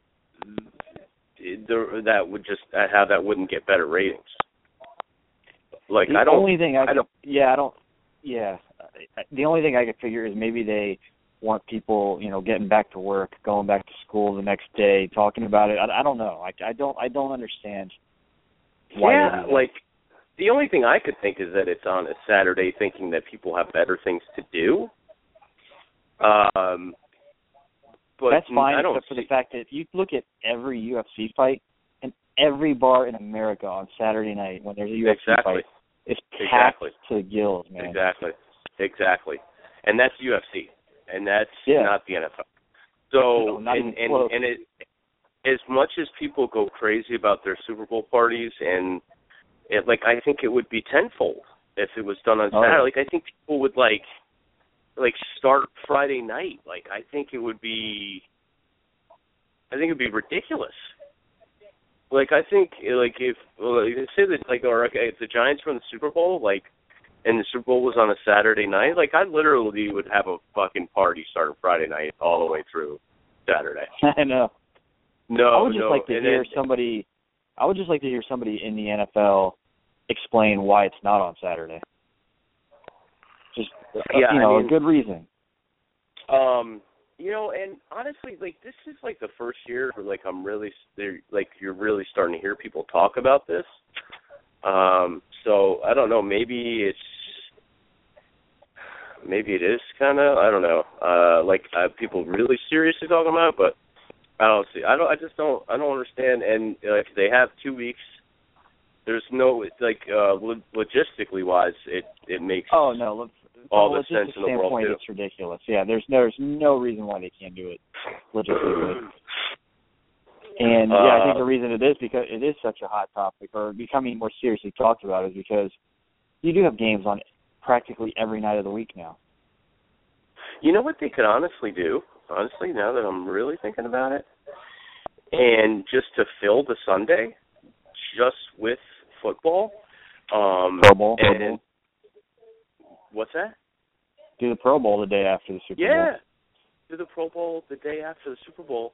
that wouldn't get better ratings. Like, the only thing I could figure is maybe they want people, getting back to work, going back to school the next day, talking about it. I don't know. I don't understand why. Yeah, like, the only thing I could think is that it's on a Saturday, thinking that people have better things to do. But that's fine, except for the fact that if you look at every UFC fight, and every bar in America on Saturday night when there's a UFC fight, it's packed to the gills, man. Exactly. And that's UFC, and that's not the NFL. So, and it, as much as people go crazy about their Super Bowl parties, and I think it would be tenfold if it was done on Saturday. Like, I think people would like start Friday night. Like, I think it'd be ridiculous. Like, I think if say that if the Giants won the Super Bowl, and the Super Bowl was on a Saturday night, I literally would have a fucking party starting Friday night all the way through Saturday. I know. I would just like to hear somebody in the NFL explain why it's not on Saturday. Just a good reason. And honestly, like, this is like the first year where like you're really starting to hear people talk about this. So I don't know, maybe it is kind of, I don't know, people really seriously talking about it, but I don't understand. And like, they have 2 weeks. There's no, like, logistically wise, it makes all the sense in the world too. It's ridiculous. Yeah, there's no reason why they can't do it logistically. And I think the reason it is because it is such a hot topic, or becoming more seriously talked about, is because you do have games on practically every night of the week now. You know what they could honestly do? Honestly, now that I'm really thinking about it, and just to fill the Sunday just with football. Pro Bowl. What's that? Do the Pro Bowl the day after the Super Bowl. Yeah, do the Pro Bowl the day after the Super Bowl.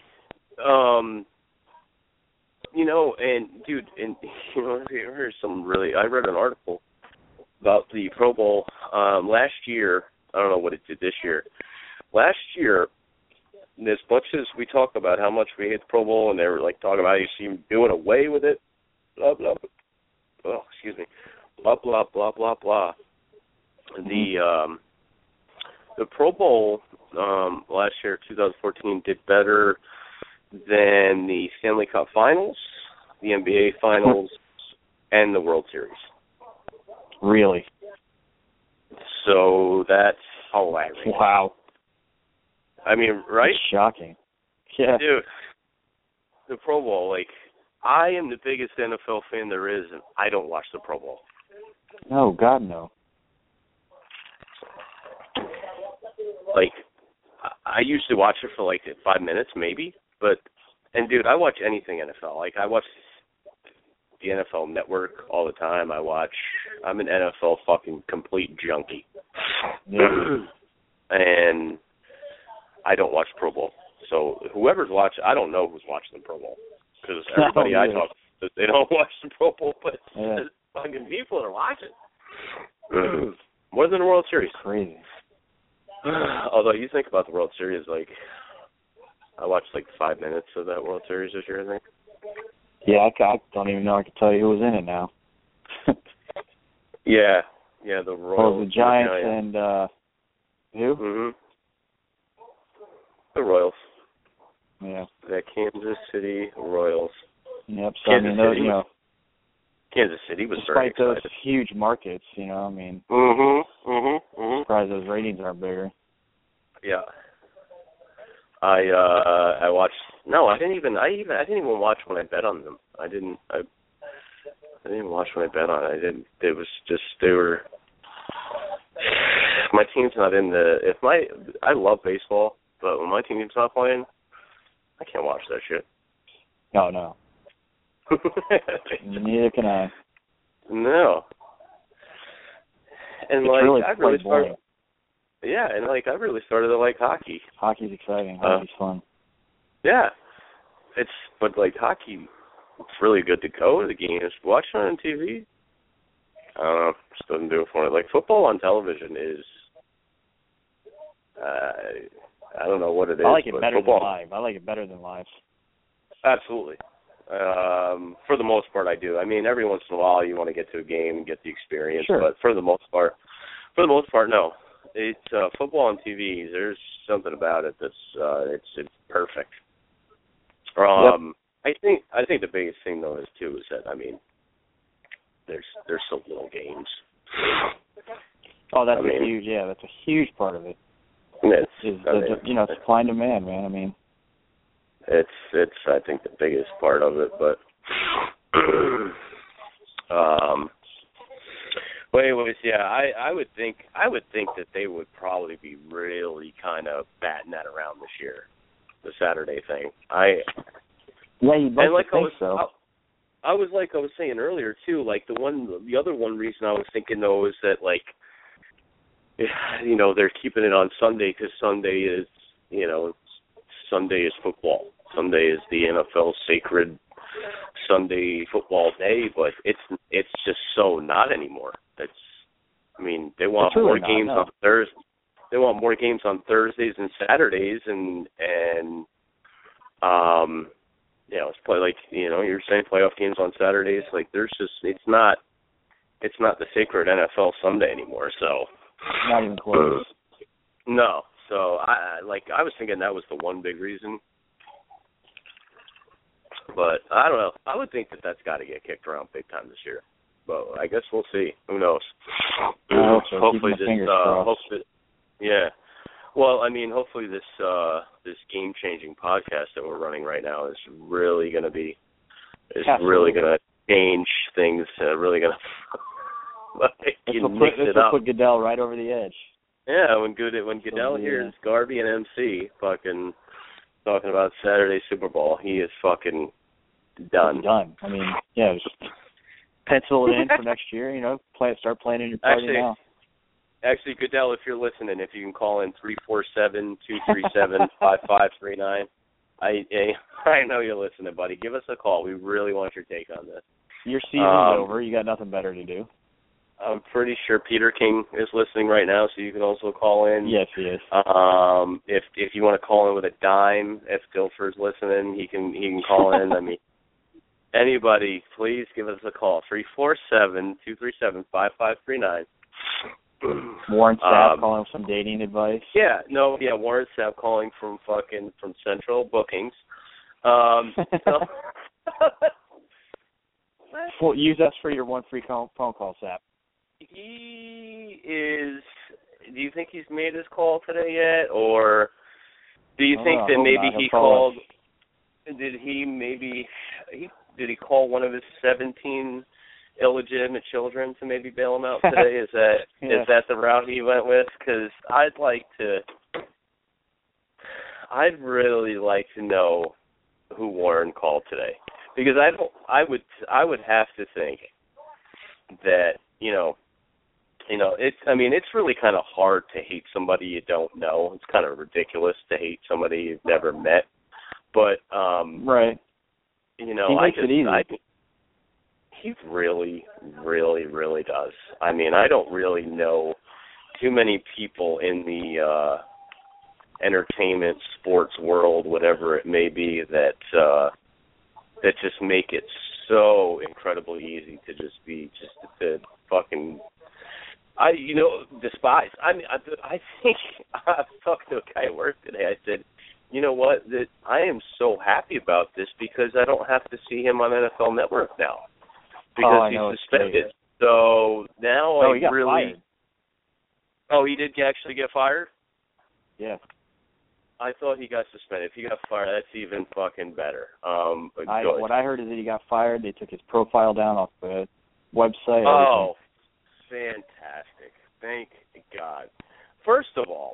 Here's some really. I read an article about the Pro Bowl last year. I don't know what it did this year. Last year, as much as we talk about how much we hate the Pro Bowl, and they were like talking about you see them doing away with it, blah blah. Oh, excuse me, blah blah blah blah blah. The Pro Bowl last year, 2014, did better than the Stanley Cup Finals, the NBA Finals, and the World Series. Really? So that's hilarious. Wow. I mean, right? That's shocking. Yeah. Dude, the Pro Bowl, like, I am the biggest NFL fan there is, and I don't watch the Pro Bowl. No, God, no. Like, I usually watch it for, like, 5 minutes, maybe. And dude, I watch anything NFL. Like, I watch the NFL Network all the time. I'm an NFL fucking complete junkie. Yeah. And I don't watch Pro Bowl. So whoever's watching, I don't know who's watching the Pro Bowl. Because everybody I talk to, they don't watch the Pro Bowl, but there's fucking people that are watching. More than the World Series. Crazy. Although you think about the World Series, like, I watched like 5 minutes of that World Series this year, I think. Yeah, I don't even know I can tell you who was in it now. Yeah, the Royals. The Giants and who? Mm-hmm. The Royals. Yeah. The Kansas City Royals. Yep. So Kansas City, Kansas City was very excited. Despite those huge markets, I mean. Mm-hmm. Surprised those ratings aren't bigger. Yeah. I watched. No, I didn't even watch when I bet on them. I didn't even watch when I bet on it. I didn't. It was just they were. My team's not in the. I love baseball, but when my team's not playing, I can't watch that shit. No. Neither can I. No. And it's I really boring. started. Yeah, and I really started to like hockey. Hockey's exciting. Hockey's fun. Yeah, but hockey, it's really good to go to the games. Watching it on TV, I don't know, just doesn't do it for me. Like, football on television is, I don't know what it is. I like it better football, than live. I like it better than live. Absolutely. For the most part, I do. I mean, every once in a while, you want to get to a game and get the experience. Sure. But for the most part, no. It's football on TV. There's something about it that's it's perfect. Yep. I think the biggest thing though is that there's so little games. Oh, that's a huge part of it. It's supply and demand, man. I mean, it's I think the biggest part of it, but anyways, yeah, I would think that they would probably be really kind of batting that around this year, the Saturday thing. You'd like to think so. I was saying earlier too, like the other one reason I was thinking though is that they're keeping it on Sunday because Sunday is football. Sunday is the NFL's sacred Sunday football day, but it's just so not anymore. They want more games on Thursday. more games on Thursdays and Saturdays, and let's play you're saying playoff games on Saturdays. Like there's just it's not the sacred NFL Sunday anymore. So not even close. No. So I was thinking that was the one big reason. But I don't know. I would think that's got to get kicked around big time this year. But I guess we'll see. Who knows? Hopefully this. Yeah. Well, I mean, hopefully this game-changing podcast that we're running right now is really going to change things. Really going to This will put Goodell right over the edge. Yeah, when Goodell hears Garvey and MC fucking talking about Saturday Super Bowl, he is fucking done. Done. I mean, yeah, just pencil it in for next year. Start planning your party now. Actually, Goodell, if you're listening, if you can call in 347-237-5539. I know you're listening, buddy. Give us a call. We really want your take on this. Your season's over. You got nothing better to do. I'm pretty sure Peter King is listening right now, so you can also call in. Yes, he is. If you want to call in with a dime, if Dilfer's listening, he can call in. I mean, anybody, please give us a call. 347-237-5539. Warren Sapp calling with some dating advice. Warren Sapp calling from Central Bookings. Use us for your one free phone call, Sapp. He is. Do you think he's made his call today yet, or do you think that maybe he called? Did he call one of his 17 illegitimate children to maybe bail him out today? Is that the route he went with? Because I'd really like to know who Warren called today, because I would have to think that it's really kind of hard to hate somebody you don't know. It's kind of ridiculous to hate somebody you've never met, but right. He makes it easy. He really, really, really does. I mean, I don't really know too many people in the entertainment, sports world, whatever it may be, that just make it so incredibly easy to to fucking despise. I mean, I think I talked to a guy at work today. I said, you know what? That I am so happy about this because I don't have to see him on NFL Network now. Because he's suspended. So now he got fired. Oh, he did actually get fired? Yeah. I thought he got suspended. If he got fired, that's even fucking better. What I heard is that he got fired. They took his profile down off the website. Oh, fantastic. Thank God. First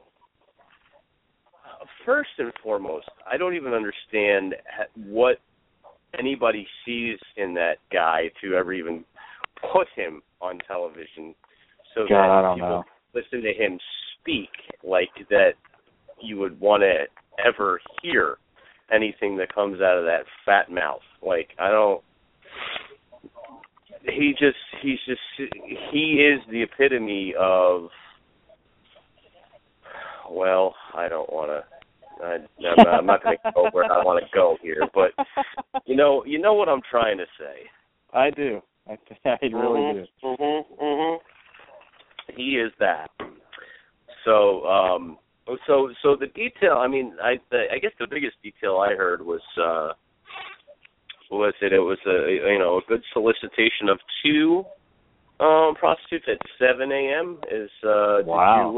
and foremost, I don't even understand what anybody sees in that guy to ever even put him on television so that people listen to him speak like that. You would want to ever hear anything that comes out of that fat mouth. Like, I don't. He is the epitome of. Well, I don't want to. I'm not going to go where I want to go here, but you know what I'm trying to say. I do. I really do. He is that. So the detail. I mean, I guess the biggest detail I heard was that it was a good solicitation of 2 prostitutes at 7 a.m. Is wow.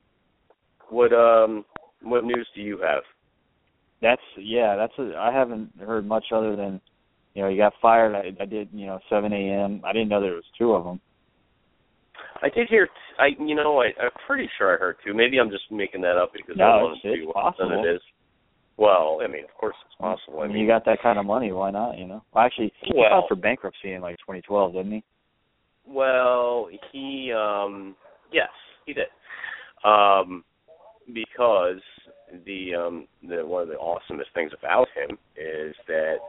What news do you have? I haven't heard much other than, he got fired. I did, 7 a.m. I didn't know there was 2 of them. I did hear. I'm pretty sure I heard 2. Maybe I'm just making that up because I want to see what possible. it is. Well, I mean, of course it's possible. I mean, you got that kind of money, why not? Well, actually, he filed for bankruptcy in 2012, didn't he? Well, yes, he did. Because the one of the awesomest things about him is that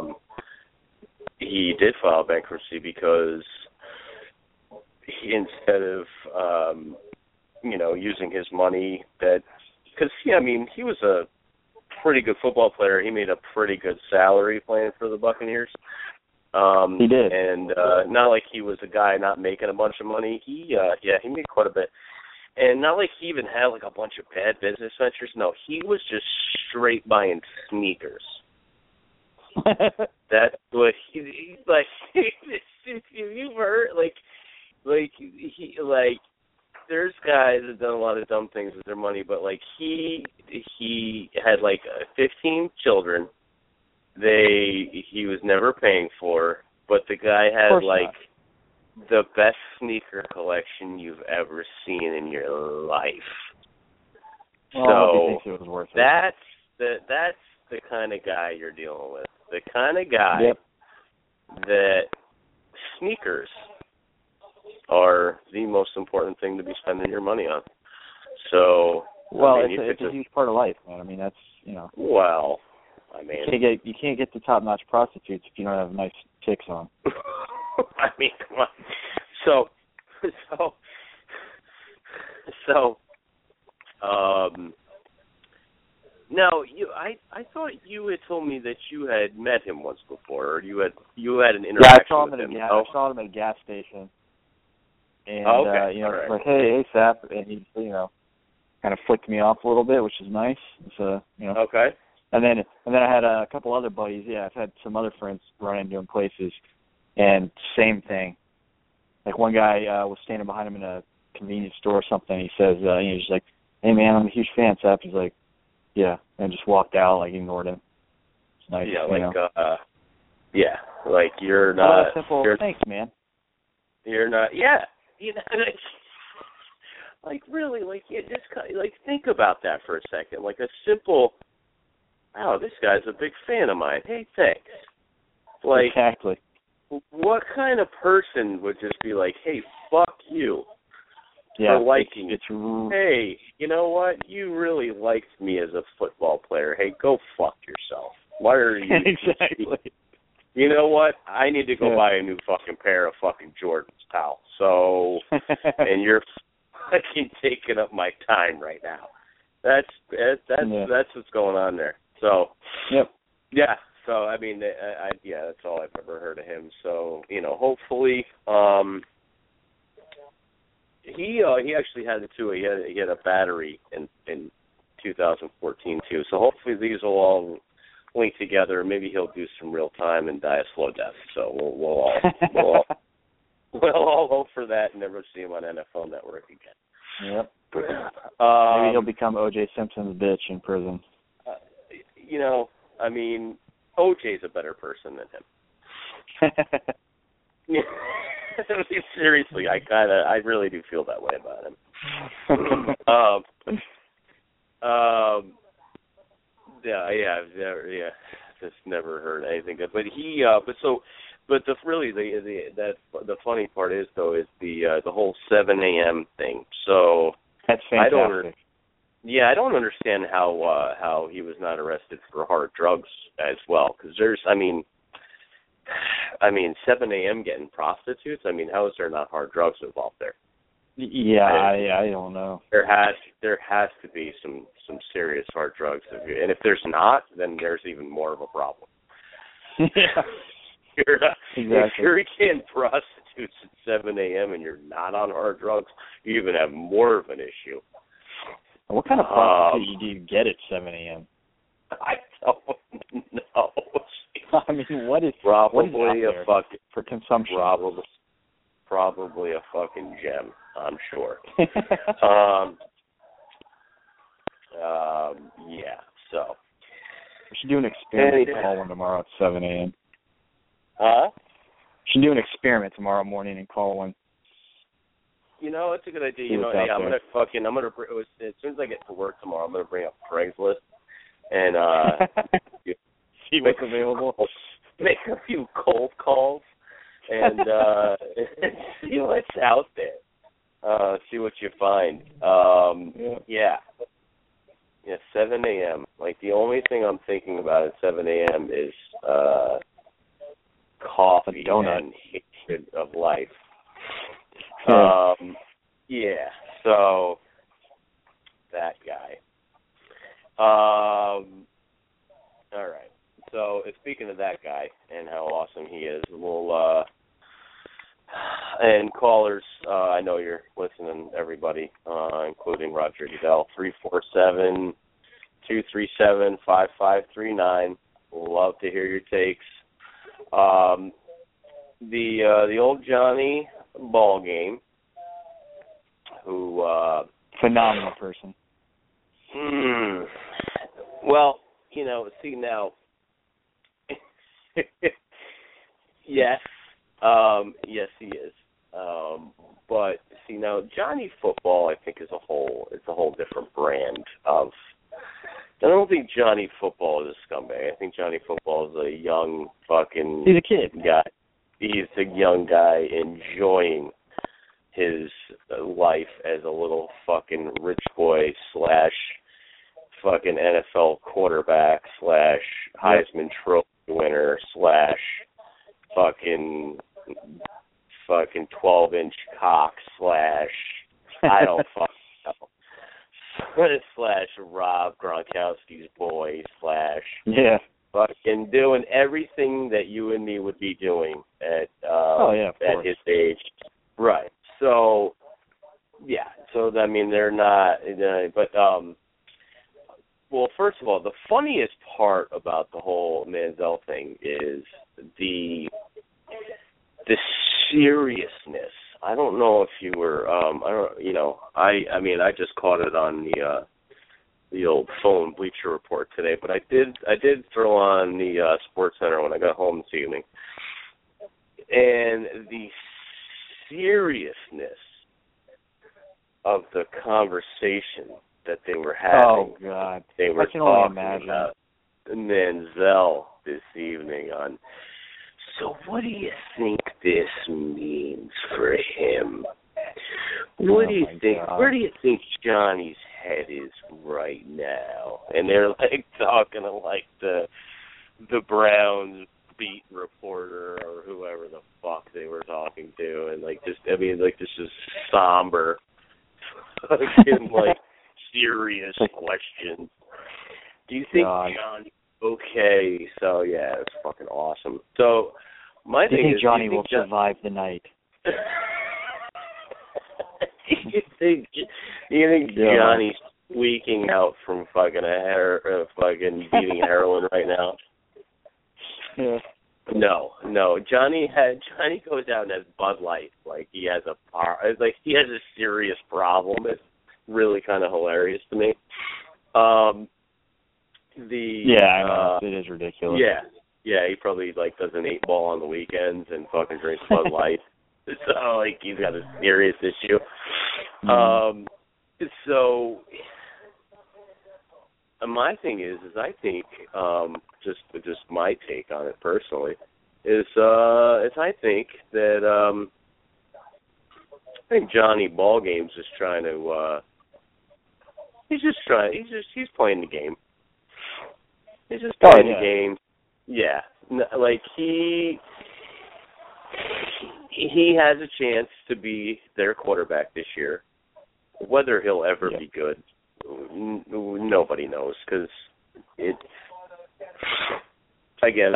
he did file bankruptcy because instead of using his money because he was a pretty good football player. He made a pretty good salary playing for the Buccaneers. He did, and not like he was a guy not making a bunch of money. He made quite a bit, and not like he even had like a bunch of bad business ventures. No, he was just straight buying sneakers. That's what he's like. If you've heard, there's guys that done a lot of dumb things with their money, but he had 15 children. He was never paying for, but the guy had the best sneaker collection you've ever seen in your life. Well, he thinks it was worth it. That's the kind of guy you're dealing with. The kind of guy that sneakers are the most important thing to be spending your money on. So, it's a huge part of life, man. I mean, that's Well, you can't get the top-notch prostitutes if you don't have nice kicks on. Come on. So, now I thought you had told me that you had met him once before, or you had an interaction I saw him with him. I saw him at a gas station. And okay. All right. like, hey, Sap, and he kind of flicked me off a little bit, which is nice. So, Okay. And then I had a couple other buddies. Yeah, I've had some other friends run into him places, and same thing. Like one guy was standing behind him in a convenience store or something. He says, he's like, "Hey man, I'm a huge fan." Sap. He's like, "Yeah," and just walked out, ignored him. It's nice. Yeah, you're not. Simple. Thanks, man. You're not. Yeah. Really, just think about that for a second. A simple, wow, this guy's a big fan of mine. Hey, thanks. Exactly. What kind of person would just be like, hey, fuck you for liking it? Hey, you know what? You really liked me as a football player. Hey, go fuck yourself. Why are you? Exactly. You know what? I need to go buy a new fucking pair of fucking Jordans, pal. So, and you're fucking taking up my time right now. That's what's going on there. So, yeah. So that's all I've ever heard of him. So, hopefully, he actually had it too. He had a battery in 2014 too. So hopefully these will all link together. Maybe he'll do some real time and die a slow death. So we'll all hope for that and never see him on NFL Network again. Yep. Maybe he'll become O.J. Simpson's bitch in prison. O.J.'s a better person than him. Seriously, I really do feel that way about him. Yeah. Just never heard anything good. But the funny part is the whole 7 a.m. thing. So that's fantastic. I don't understand how he was not arrested for hard drugs as well. Because 7 a.m. getting prostitutes. How is there not hard drugs involved there? Yeah, I don't know. There has to be some serious hard drugs, and if there's not, then there's even more of a problem. Yeah, If you're getting prostitutes at 7 a.m. and you're not on hard drugs, you even have more of an issue. What kind of prostitute do you get at 7 a.m.? I don't know. What is probably what is a fucking for consumption? Probably a fucking gem, I'm sure. So we should do an experiment and call one tomorrow at 7 a.m. Huh? We should do an experiment tomorrow morning and call one. It's a good idea. As soon as I get to work tomorrow, I'm gonna bring up Craigslist and see what's available. Make a few cold calls and see what's out there. See what you find. 7 a.m. The only thing I'm thinking about at 7 a.m. is coffee and hatred of life. So All right. So speaking of that guy and how awesome he is, we'll and callers, I know you're listening, everybody, including Roger Goodell, 347-237-5539. Love to hear your takes. The old Johnny Ballgame, who phenomenal person. Well, you know, see now. Yes. Yes, he is. But see now, Johnny Football, I think, is a whole different brand of. I don't think Johnny Football is a scumbag. I think Johnny Football is a young fucking. He's a kid. Guy. He's a young guy enjoying his life as a little fucking rich boy / fucking NFL quarterback / Heisman Trophy winner / fucking 12-inch cock / I don't fucking know. / Rob Gronkowski's boy / yeah, fucking doing everything that you and me would be doing at at his age, right? So yeah, so I mean they're not, but well, first of all, the funniest part about the whole Manziel thing is the seriousness. I don't know if you were, I mean, I just caught it on the old phone Bleacher Report today, but I did throw on the Sports Center when I got home this evening, and the seriousness of the conversation that they were having. Oh God! They were talking about Manziel this evening on. So what do you think this means for him? What do you think? God. Where do you think Johnny's head is right now? And they're like talking to like the Browns beat reporter or whoever the fuck they were talking to, and like this. I mean, like this is somber, fucking like serious questions. Do you think Johnny's okay? So yeah, it's fucking awesome. So my thing is, Johnny will survive the night. you think Johnny's squeaking out from fucking fucking beating heroin right now? Yeah. No. Johnny goes out and has Bud Light like he has he has a serious problem. It's really kind of hilarious to me. I know. It is ridiculous. Yeah, he probably like does an 8-ball on the weekends and fucking drinks Bud Light. So like he's got a serious issue. So my thing is I think just my take on it personally is I think that I think Johnny Ballgame's just trying to he's playing the game. He's just playing the game. Yeah, like he has a chance to be their quarterback this year. Whether he'll ever be good, nobody knows, because it's again.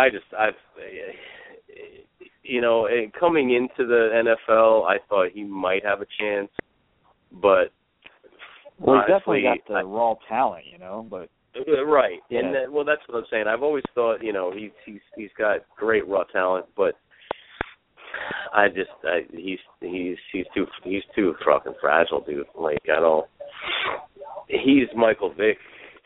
Coming into the NFL, I thought he might have a chance, but well, he's definitely got the raw talent, but. Right, yeah. and that's what I'm saying. I've always thought, he's got great raw talent, but he's too fucking fragile, dude. Like I don't. He's Michael Vick.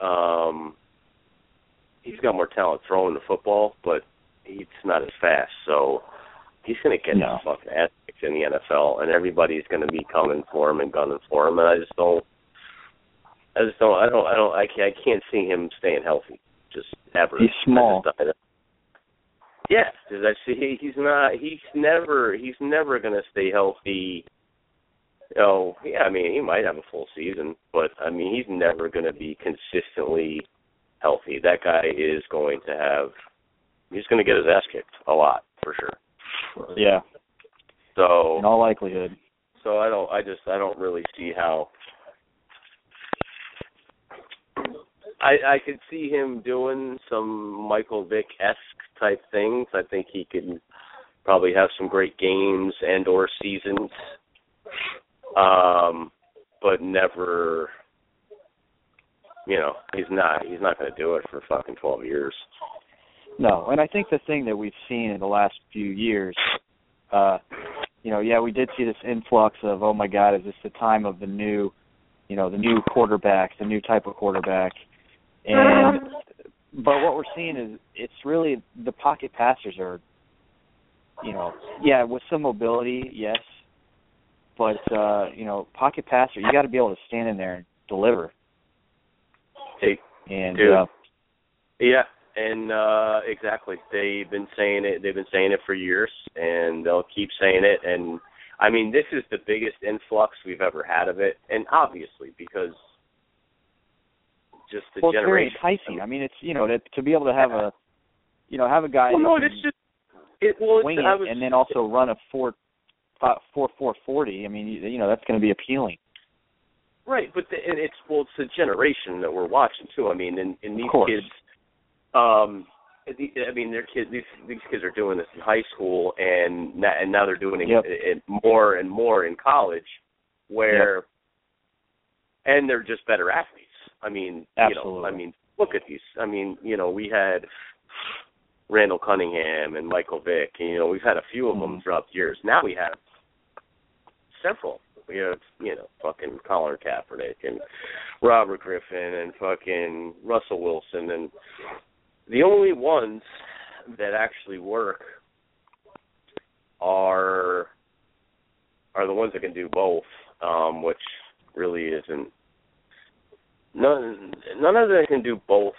He's got more talent throwing the football, but he's not as fast. So he's gonna get the fucking ass kicked in the NFL, and everybody's gonna be coming for him and gunning for him, and I can't see him staying healthy, just ever. He's small. Yeah, because he's never gonna stay healthy. I mean, he might have a full season, but I mean, he's never gonna be consistently healthy. That guy is going to he's gonna get his ass kicked a lot for sure. Yeah. So in all likelihood. So I don't really see how. I could see him doing some Michael Vick-esque type things. I think he could probably have some great games and or seasons, but never, he's not going to do it for fucking 12 years. No, and I think the thing that we've seen in the last few years, we did see this influx of, oh my God, is this the time of the new quarterback, the new type of quarterback? And but what we're seeing is it's really the pocket passers are, with some mobility, yes, but pocket passer, you got to be able to stand in there and deliver. Exactly. They've been saying it. They've been saying it for years, and they'll keep saying it. And I mean, this is the biggest influx we've ever had of it, and obviously because just the generation. It's very enticing. I mean, it's to be able to have a guy. Well, no, it's just wing it and then also run a 4.40. I mean, that's going to be appealing. Right, but it's the generation that we're watching too. I mean, and these kids. Their kids. These kids are doing this in high school, and now they're doing it more and more in college, where, and they're just better athletes. I mean, absolutely. Look at these. I mean, we had Randall Cunningham and Michael Vick. And, we've had a few of them throughout the years. Now we have several. We have, fucking Colin Kaepernick and Robert Griffin and fucking Russell Wilson, and the only ones that actually work are the ones that can do both, which really isn't. None of them can do both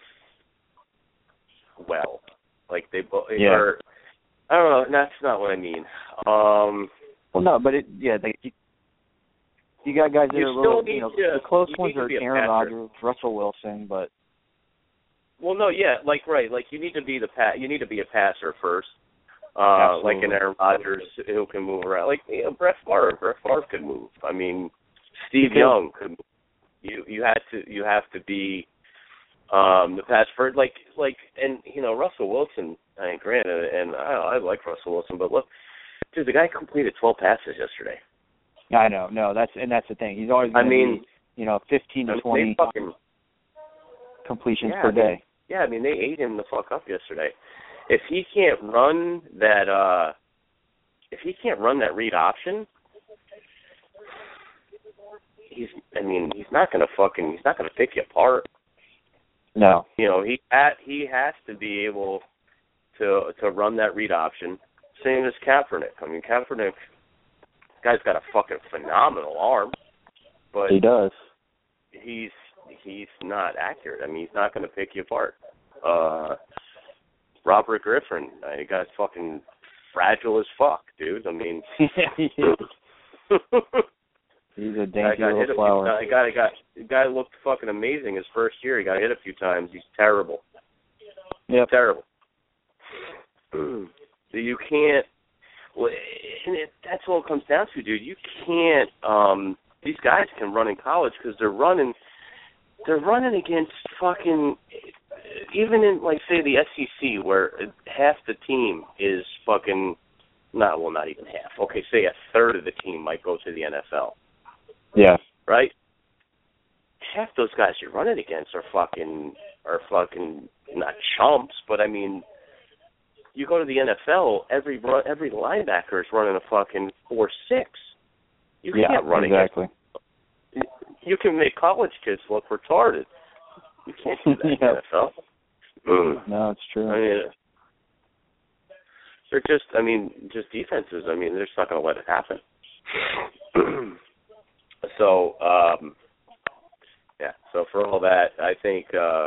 well. Like they both are. I don't know. That's not what I mean. Well, no, but you got guys that are a little. The close ones are Aaron Rodgers, Russell Wilson, but. Well, no, you need to be you need to be a passer first, like an Aaron Rodgers who can move around, like Brett Favre. Brett Favre could move. I mean, Steve Young could move. You have to be the pass first, and Russell Wilson. I mean, granted, and I like Russell Wilson, but look, dude, the guy completed 12 passes yesterday. I know, no, that's the thing. He's always going to be, 15 to 20 completions per day. I mean, they ate him the fuck up yesterday. If he can't run that, read option, he's not gonna pick you apart. No. He has to be able to run that read option. Same as Kaepernick. I mean, Kaepernick, guy's got a fucking phenomenal arm, but he does. He's not accurate. I mean, he's not going to pick you apart. Robert Griffin, he guy's fucking fragile as fuck, dude. I mean, he's a dainty little flower. The guy looked fucking amazing his first year. He got hit a few times. He's terrible. Yep. Terrible. So you can't. Well, that's all it comes down to, dude. You can't. These guys can run in college because they're running against fucking, even in, like, say, the SEC, where half the team is fucking, not even half. Okay, say a third of the team might go to the NFL. Yeah. Right? Half those guys you're running against are fucking not chumps, but I mean, you go to the NFL, every linebacker is running a fucking 4.6. You can't run exactly. against. You can make college kids look retarded. You can't do that in the NFL. No, it's true. I mean, they're just defenses. I mean, they're just not going to let it happen. So, So for all that, I think.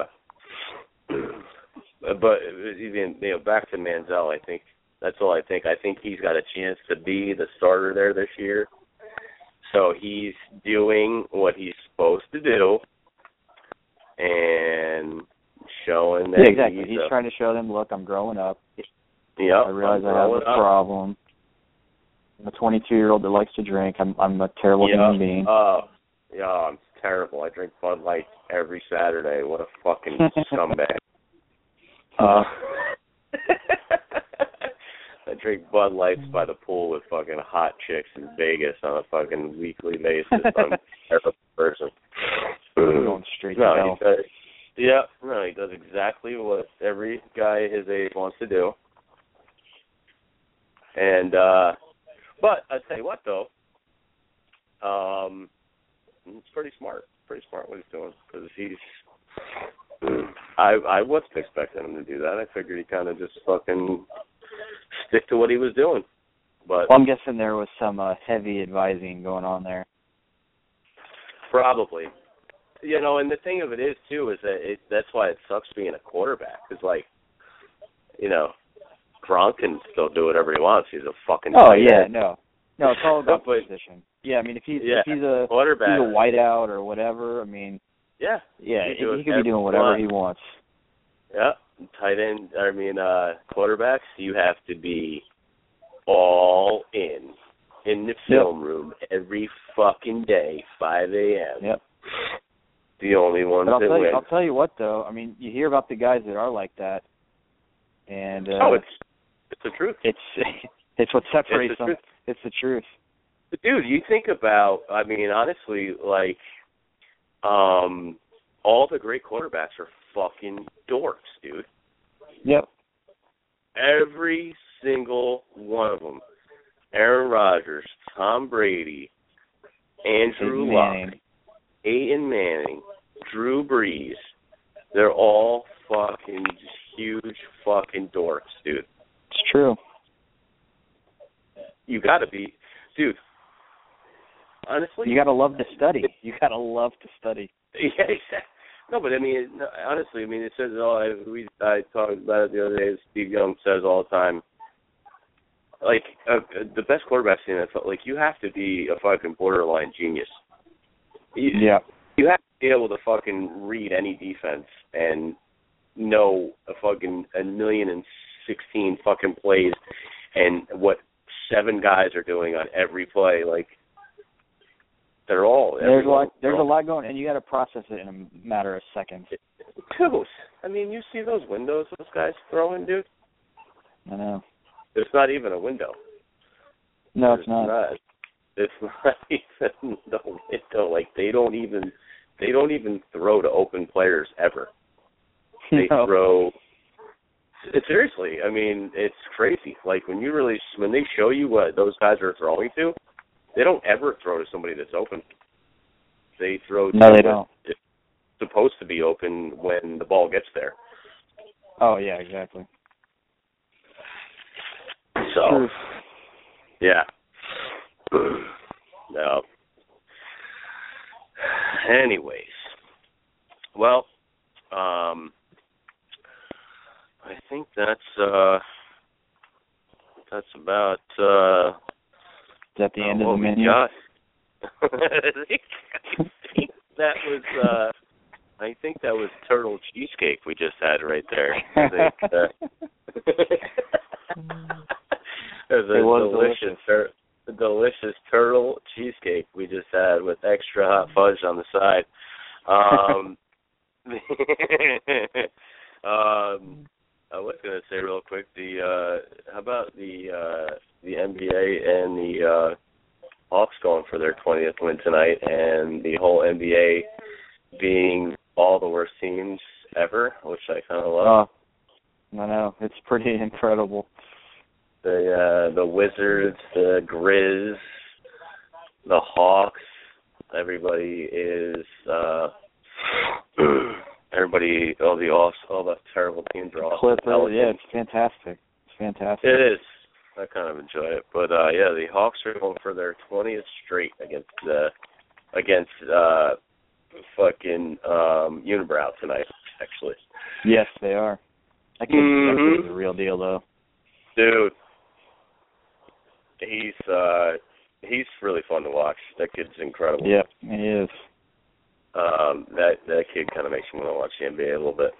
But even back to Manziel, I think that's all I think. I think he's got a chance to be the starter there this year. So he's doing what he's supposed to do and showing that. Yeah, exactly. He's trying to show them, look, I'm growing up. Yeah, I realize I have a problem. I'm a 22-year-old that likes to drink. I'm a terrible human being. Yeah, I'm terrible. I drink Bud Light every Saturday. What a fucking scumbag. I drink Bud Lights by the pool with fucking hot chicks in Vegas on a fucking weekly basis. I'm a terrible person. Going straight to hell. He does exactly what every guy his age wants to do. And, but I tell you what, though, it's pretty smart. Pretty smart what he's doing, because I wasn't expecting him to do that. I figured he kind of just fucking stick to what he was doing. But I'm guessing there was some heavy advising going on there. Probably. You know, and the thing of it is, too, is that that's why it sucks being a quarterback. Because, like, you know, Gronk can still do whatever he wants. He's a fucking No, it's all about the position. Yeah, I mean, if he's a quarterback, he's a whiteout or whatever, I mean, he could be doing whatever he wants. Yeah, tight end. I mean, quarterbacks, you have to be all in the film room every fucking day, 5 a.m. Yep. The only ones that win. I'll tell you what, though. I mean, you hear about the guys that are like that, and it's the truth. It's what separates them. It's the truth. But dude, you think about, I mean, honestly, like, all the great quarterbacks are fucking dorks, dude. Yep. Every single one of them. Aaron Rodgers, Tom Brady, Andrew Luck, Peyton Manning, Drew Brees. They're all fucking huge fucking dorks, dude. It's true. You got to be, dude. Honestly, you got to love to study. You got to love to study. Yeah, exactly. No, but I mean, honestly, I mean, it says it all. I talked about it the other day. Steve Young says all the time. Like the best quarterbacks in the NFL, like you have to be a fucking borderline genius. You have to be able to fucking read any defense and know a fucking 1,000,016 fucking plays and what 7 guys are doing on every play. Like they're all there's a lot going, and you got to process it in a matter of seconds. Dude, I mean, you see those windows those guys throwing, dude? I know. It's not even a window. No, it's not. It's not even the window. Like they don't even throw to open players ever. They throw. Seriously, I mean, it's crazy. Like when they show you what those guys are throwing to, they don't ever throw to somebody that's open. They throw to they don't. It's supposed to be open when the ball gets there. Oh yeah, exactly. So, yeah. No. Anyways, well, I think that's about. Is that the end of the menu? I think that was turtle cheesecake we just had right there. It was delicious turtle cheesecake we just had with extra hot fudge on the side. I was going to say real quick, how about the NBA and the Hawks going for their 20th win tonight, and the whole NBA being all the worst teams ever, which I kind of love. I know, it's pretty incredible. The Wizards, the Grizz, the Hawks, everybody is all the terrible teams are all Clippers, it's fantastic. It's fantastic. It is. I kind of enjoy it, but the Hawks are going for their 20th straight against fucking Unibrow tonight. Actually, yes, they are. That kid's the real deal, though. Dude, he's really fun to watch. That kid's incredible. Yep, he is. That kid kind of makes me want to watch the NBA a little bit.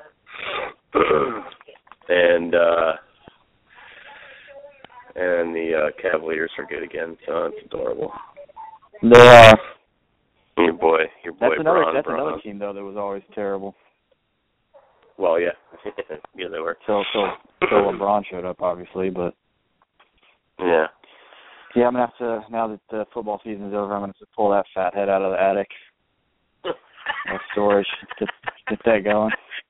And the Cavaliers are good again, so it's adorable. They are. boy another Braun. team though that was always terrible. Well, yeah, yeah, they were. So LeBron showed up, obviously, but yeah. Yeah, I'm gonna have to, now that the football season's over, I'm gonna have to pull that fat head out of the attic. Storage, get that going.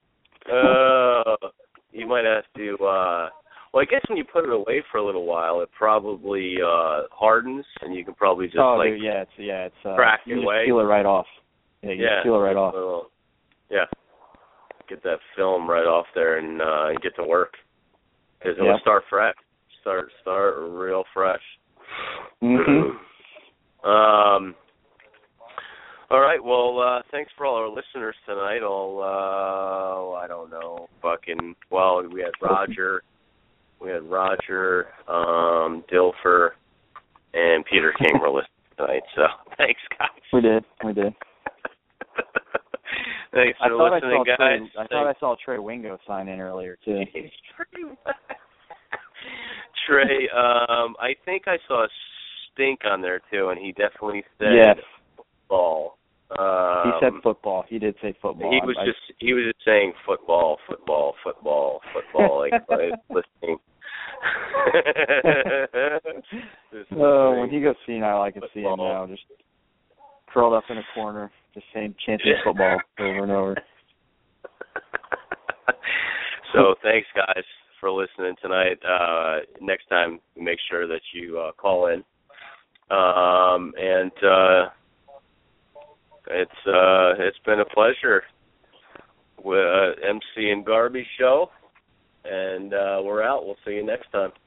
You might have to. Well, I guess when you put it away for a little while, it probably hardens, and you can probably just dude, it's crack you away. Just peel it right off. Yeah, you just peel it right off. Yeah, get that film right off there and get to work. Because it'll start fresh. Start real fresh. Mhm. All right. Well, thanks for all our listeners tonight. I don't know, we had Roger. We had Roger, Dilfer, and Peter King were listening tonight. So thanks, guys. We did. Thanks for listening, guys. I thought I saw Trey Wingo sign in earlier too. Trey, I think I saw a stink on there too, and he definitely said football. He said football. He did say football. He was just saying football, like listening. When he goes senile, I can see him now, just curled up in a corner, just saying chanting football over and over. So thanks, guys, for listening tonight. Next time, make sure that you call in. And it's been a pleasure with MC and Garby show, and we're out. We'll see you next time.